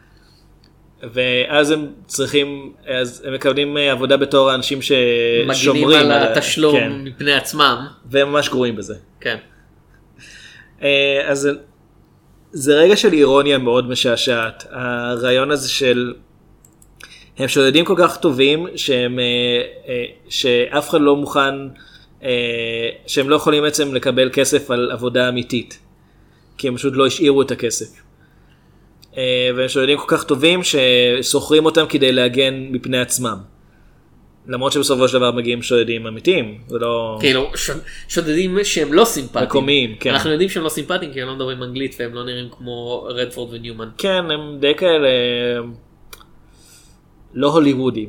ואז הם צריכים, אז הם מקבלים עבודה בתור האנשים ששומרים. מגינים על התשלום כן. מפני עצמם. והם ממש גרועים בזה. כן. אה, אז זה רגע של אירוניה מאוד משעשעת. הרעיון הזה של... הם שודדים כל כך טובים שהם, שאף אחד לא מוכן, שהם לא יכולים בעצם לקבל כסף על עבודה אמיתית, כי הם פשוט לא השאירו את הכסף. והם שודדים כל כך טובים שסוחרים אותם כדי להגן מפני עצמם. למרות שבסופו של דבר מגיעים שודדים אמיתיים, זה לא... כאילו, שודדים שהם לא סימפטיים. מקומיים, כן. אנחנו יודעים שהם לא סימפטיים כי הם לא מדברים אנגלית והם לא נראים כמו רדפורד וניומן. כן, הם די כאלה... לא הוליוודים.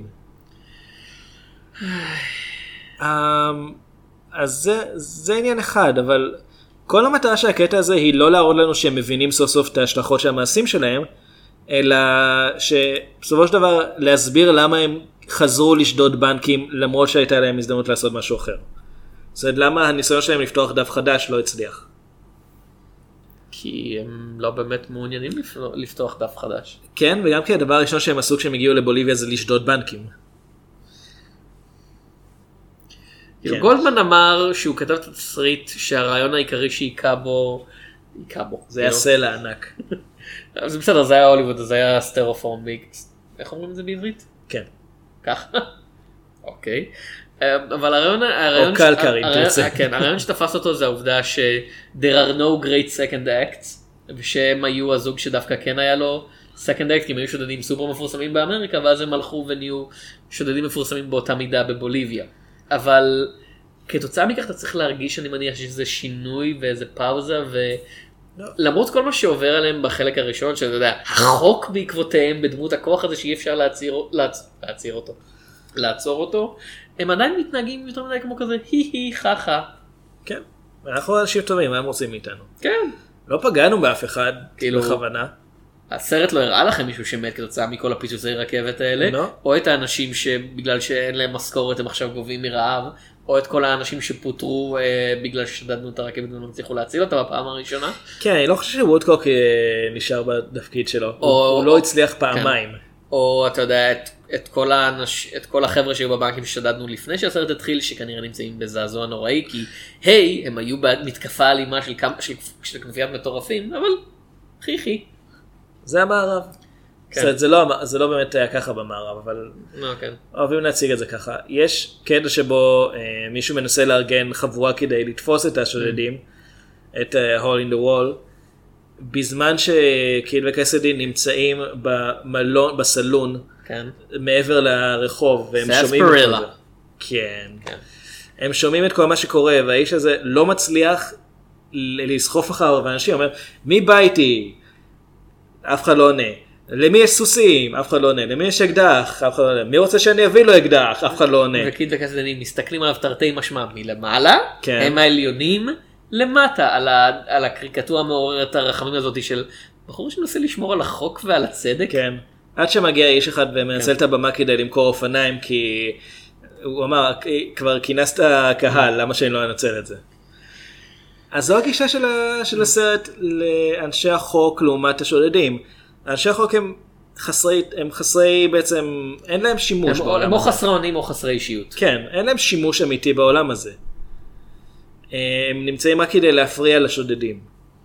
אז זה, זה עניין אחד, אבל כל המטרה של הקטע הזה היא לא להראות לנו שהם מבינים סוף סוף את ההשלכות של המעשים שלהם, אלא שבסופו של דבר להסביר למה הם חזרו לשדוד בנקים למרות שהייתה להם הזדמנות לעשות משהו אחר. זאת אומרת, למה הניסיון שלהם לפתוח דף חדש לא הצליח. כי הם לא באמת מעוניינים לפתוח דף חדש. כן, וגם כי הדבר הראשון שהם עשו כשהם הגיעו לבוליביה זה לשדוד בנקים. כן. גולדמן אמר שהוא כתב את התסריט שהרעיון העיקרי שהיכה בו, היכה בו. זה היה סלע ענק. זה בסדר, זה היה הוליווד, זה היה סטרופורם. איך אומרים את זה בעברית? כן. ככה? אוקיי. אבל הרעיון, או קלקרי, כן, הרעיון שתפס אותו זה העובדה ש there are no great second acts, ושהם היו הזוג שדווקא כן היה לו second act, כי הם היו שודדים סופר מפורסמים באמריקה, ואז הם הלכו ונהיו שודדים מפורסמים באותה מידה בבוליביה. אבל כתוצאה מכך אתה צריך להרגיש, אני מניח שזה שינוי ואיזה פאוזה, ולמרות כל מה שעובר עליהם בחלק הראשון, שאתה יודע, החוק בעקבותיהם בדמות הכוח הזה שאי אפשר להציר, להצ... להציר אותו, לעצור אותו, הם עדיין מתנהגים יותר מדי כמו כזה, הי הי חכה. כן, אנחנו אנשים טובים, מה הם רוצים מאיתנו? כן. לא פגענו באף אחד, כאילו, בכוונה. הסרט לא הראה לכם מישהו שמת כתוצאה מכל הפיצוצי רכבת האלה, לא. או את האנשים שבגלל שאין להם משכורת הם עכשיו גובים מרעב, או את כל האנשים שפוטרו אה, בגלל ששדדנו את הרכבת ולא הצליחו להציל אותה בפעם הראשונה. כן, אני לא חושב שוודקוק אה, נשאר בתפקיד שלו, או, הוא, הוא לא הצליח פעמיים. כן. או אתה יודע, את, את, כל האנש, את כל החבר'ה שהיו בבנקים ששדדנו לפני שהסרט התחיל, שכנראה נמצאים בזעזוע נוראי, כי היי, הם היו במתקפה אלימה של, של, של כנופיית מטורפים, אבל חיכי. זה המערב. כן. זאת, זה, לא, זה לא באמת היה ככה במערב, אבל לא, כן. אוהבים להציג את זה ככה. יש קטע שבו אה, מישהו מנסה לארגן חבורה כדי לתפוס את השודדים, mm. את uh, Hole in the Wall, בזמן שקיל וקסדי נמצאים במלון, בסלון, כן. מעבר לרחוב, והם שומעים את זה. כן. כן. הם שומעים את כל מה שקורה, והאיש הזה לא מצליח לסחוף אחריו, ואנשים אומר, מי בא איתי? אף אחד לא עונה. למי יש סוסים? אף אחד לא עונה. למי יש אקדח? אף אחד לא עונה. מי רוצה שאני אביא לו אקדח? אף אחד לא עונה. וקיד וקסדי מסתכלים עליו תרתי משמע מלמעלה, כן. הם העליונים למטה, על, ה, על הקריקטורה המעוררת הרחמים הזאת של בחור שמנסה לשמור על החוק ועל הצדק. כן. עד שמגיע איש אחד ומנצל את הבמה כדי למכור אופניים, כי הוא אמר, כבר כינסת הקהל, למה שאני לא אנצל את זה? אז זו הגישה של, ה, של הסרט לאנשי החוק לעומת השודדים. אנשי החוק הם חסרי, הם חסרי בעצם, אין להם שימוש הם, בעולם הם או הזה. חסרונים או חסרי אישיות. כן, אין להם שימוש אמיתי בעולם הזה. הם נמצאים רק כדי להפריע לשודדים.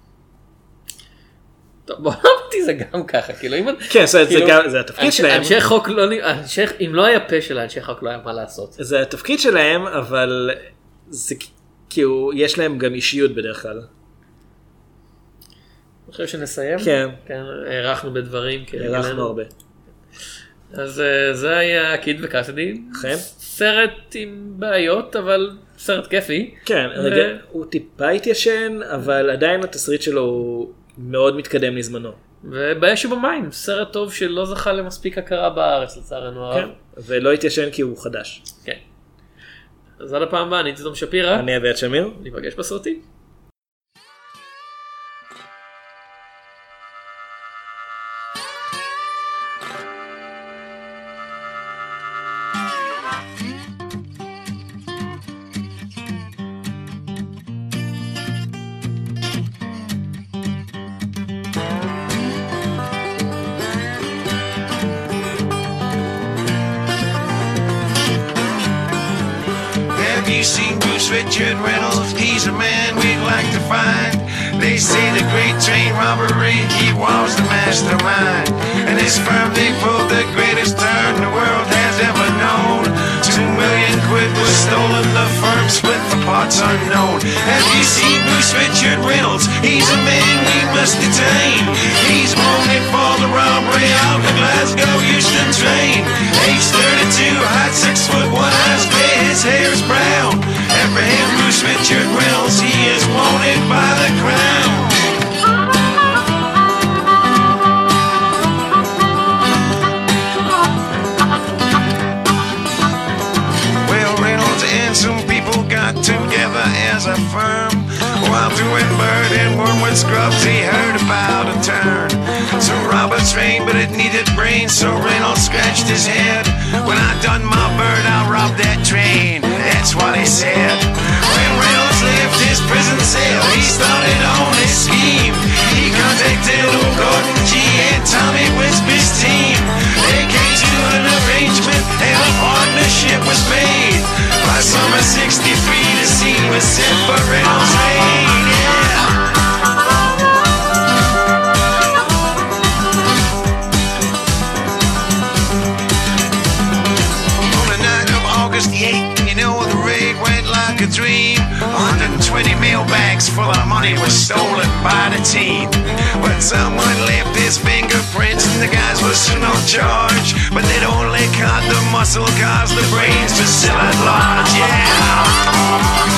טוב, בוא נאמרתי זה גם ככה, כאילו אם... כן, זה, כאילו, זה, גם, זה התפקיד אנשי, שלהם. אנשי חוק לא... אנשי, אם לא היה פה של אנשי חוק לא היה מה לעשות. זה התפקיד שלהם, אבל זה כאילו, יש להם גם אישיות בדרך כלל. אני חושב שנסיים. כן. כן, הערכנו בדברים. הערכנו הרבה. אז זה היה קיד וקסדי. כן. סרט עם בעיות, אבל סרט כיפי. כן, ו... רגע, הוא טיפה התיישן, אבל עדיין התסריט שלו הוא מאוד מתקדם לזמנו. ובאש ובמים, סרט טוב שלא זכה למספיק הכרה בארץ לצערנו הרב. כן, ולא התיישן כי הוא חדש. כן. אז עד הפעם הבאה, אני תום שפירא. אני אביעד שמיר. ניפגש בסרטים. Richard Reynolds, he's a man we'd like to find. They say the great train robbery, he was the mastermind. And his firm, they pulled the greatest turn the world has ever known. Two million quid was stolen, the firm split for parts unknown. Have you seen Bruce Richard Reynolds? He's a man we must detain. He's wanted for the robbery of the Glasgow Euston train. Age thirty-two, height six foot one, eyes gray, his hair is brown. Apprehend Bruce Richard Reynolds, he is wanted by the crown. Well, Reynolds and some people got together as a firm. While doing bird and wormwood scrubs, he heard about a turn. So rob a train, but it needed brains, so Reynolds scratched his head. When I done my bird, I'll rob that train. That's what he said. When Reynolds left his prison cell, he started on his scheme. He contacted old Gordon G and Tommy Wisby's team. They came to an arrangement and a partnership was made. By summer sixty-three, the scene was set for Reynolds' reign. Yeah. The eighth, you know the raid went like a dream. one hundred twenty mailbags full of money was stolen by the team. But someone left his fingerprints and the guys were soon on charge. But they'd only caught the muscle cause the brains were still at large. Yeah.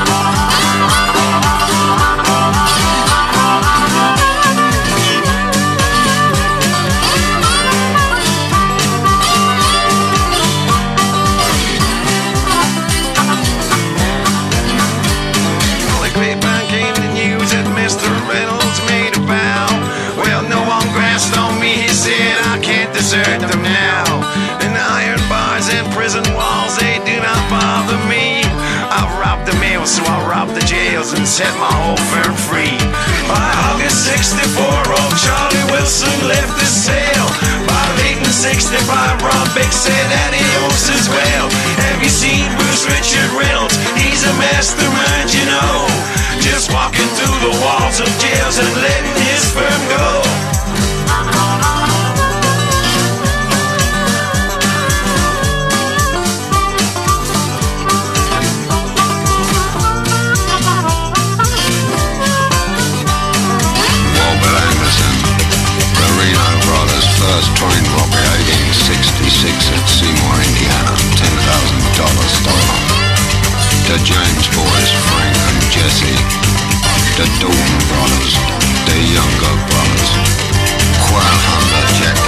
Desert them now. And iron bars and prison walls, they do not bother me. I've robbed the mail, so I'll rob the jails and set my whole firm free. By August sixty-four, old Charlie Wilson left the cell. By late in sixty-five, Rob Big said adios as well. Have you seen Bruce Richard Reynolds? He's a mastermind, you know. Just walking through the walls of jails and letting his firm go. First train robbery, eighteen sixty-six at Seymour, Indiana, ten thousand dollars stolen. The James boys, Frank and Jesse. The Dalton brothers, the younger brothers. twelve hundred Jack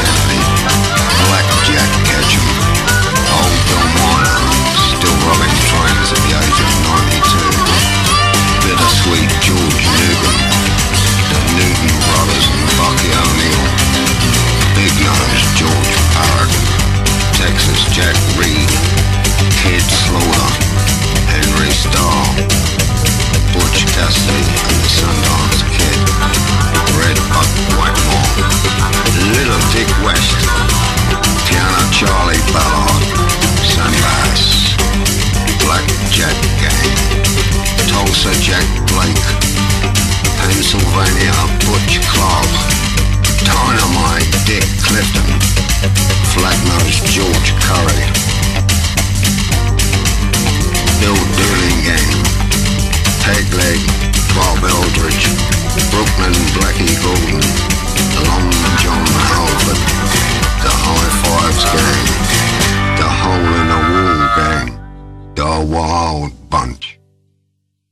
Clifton.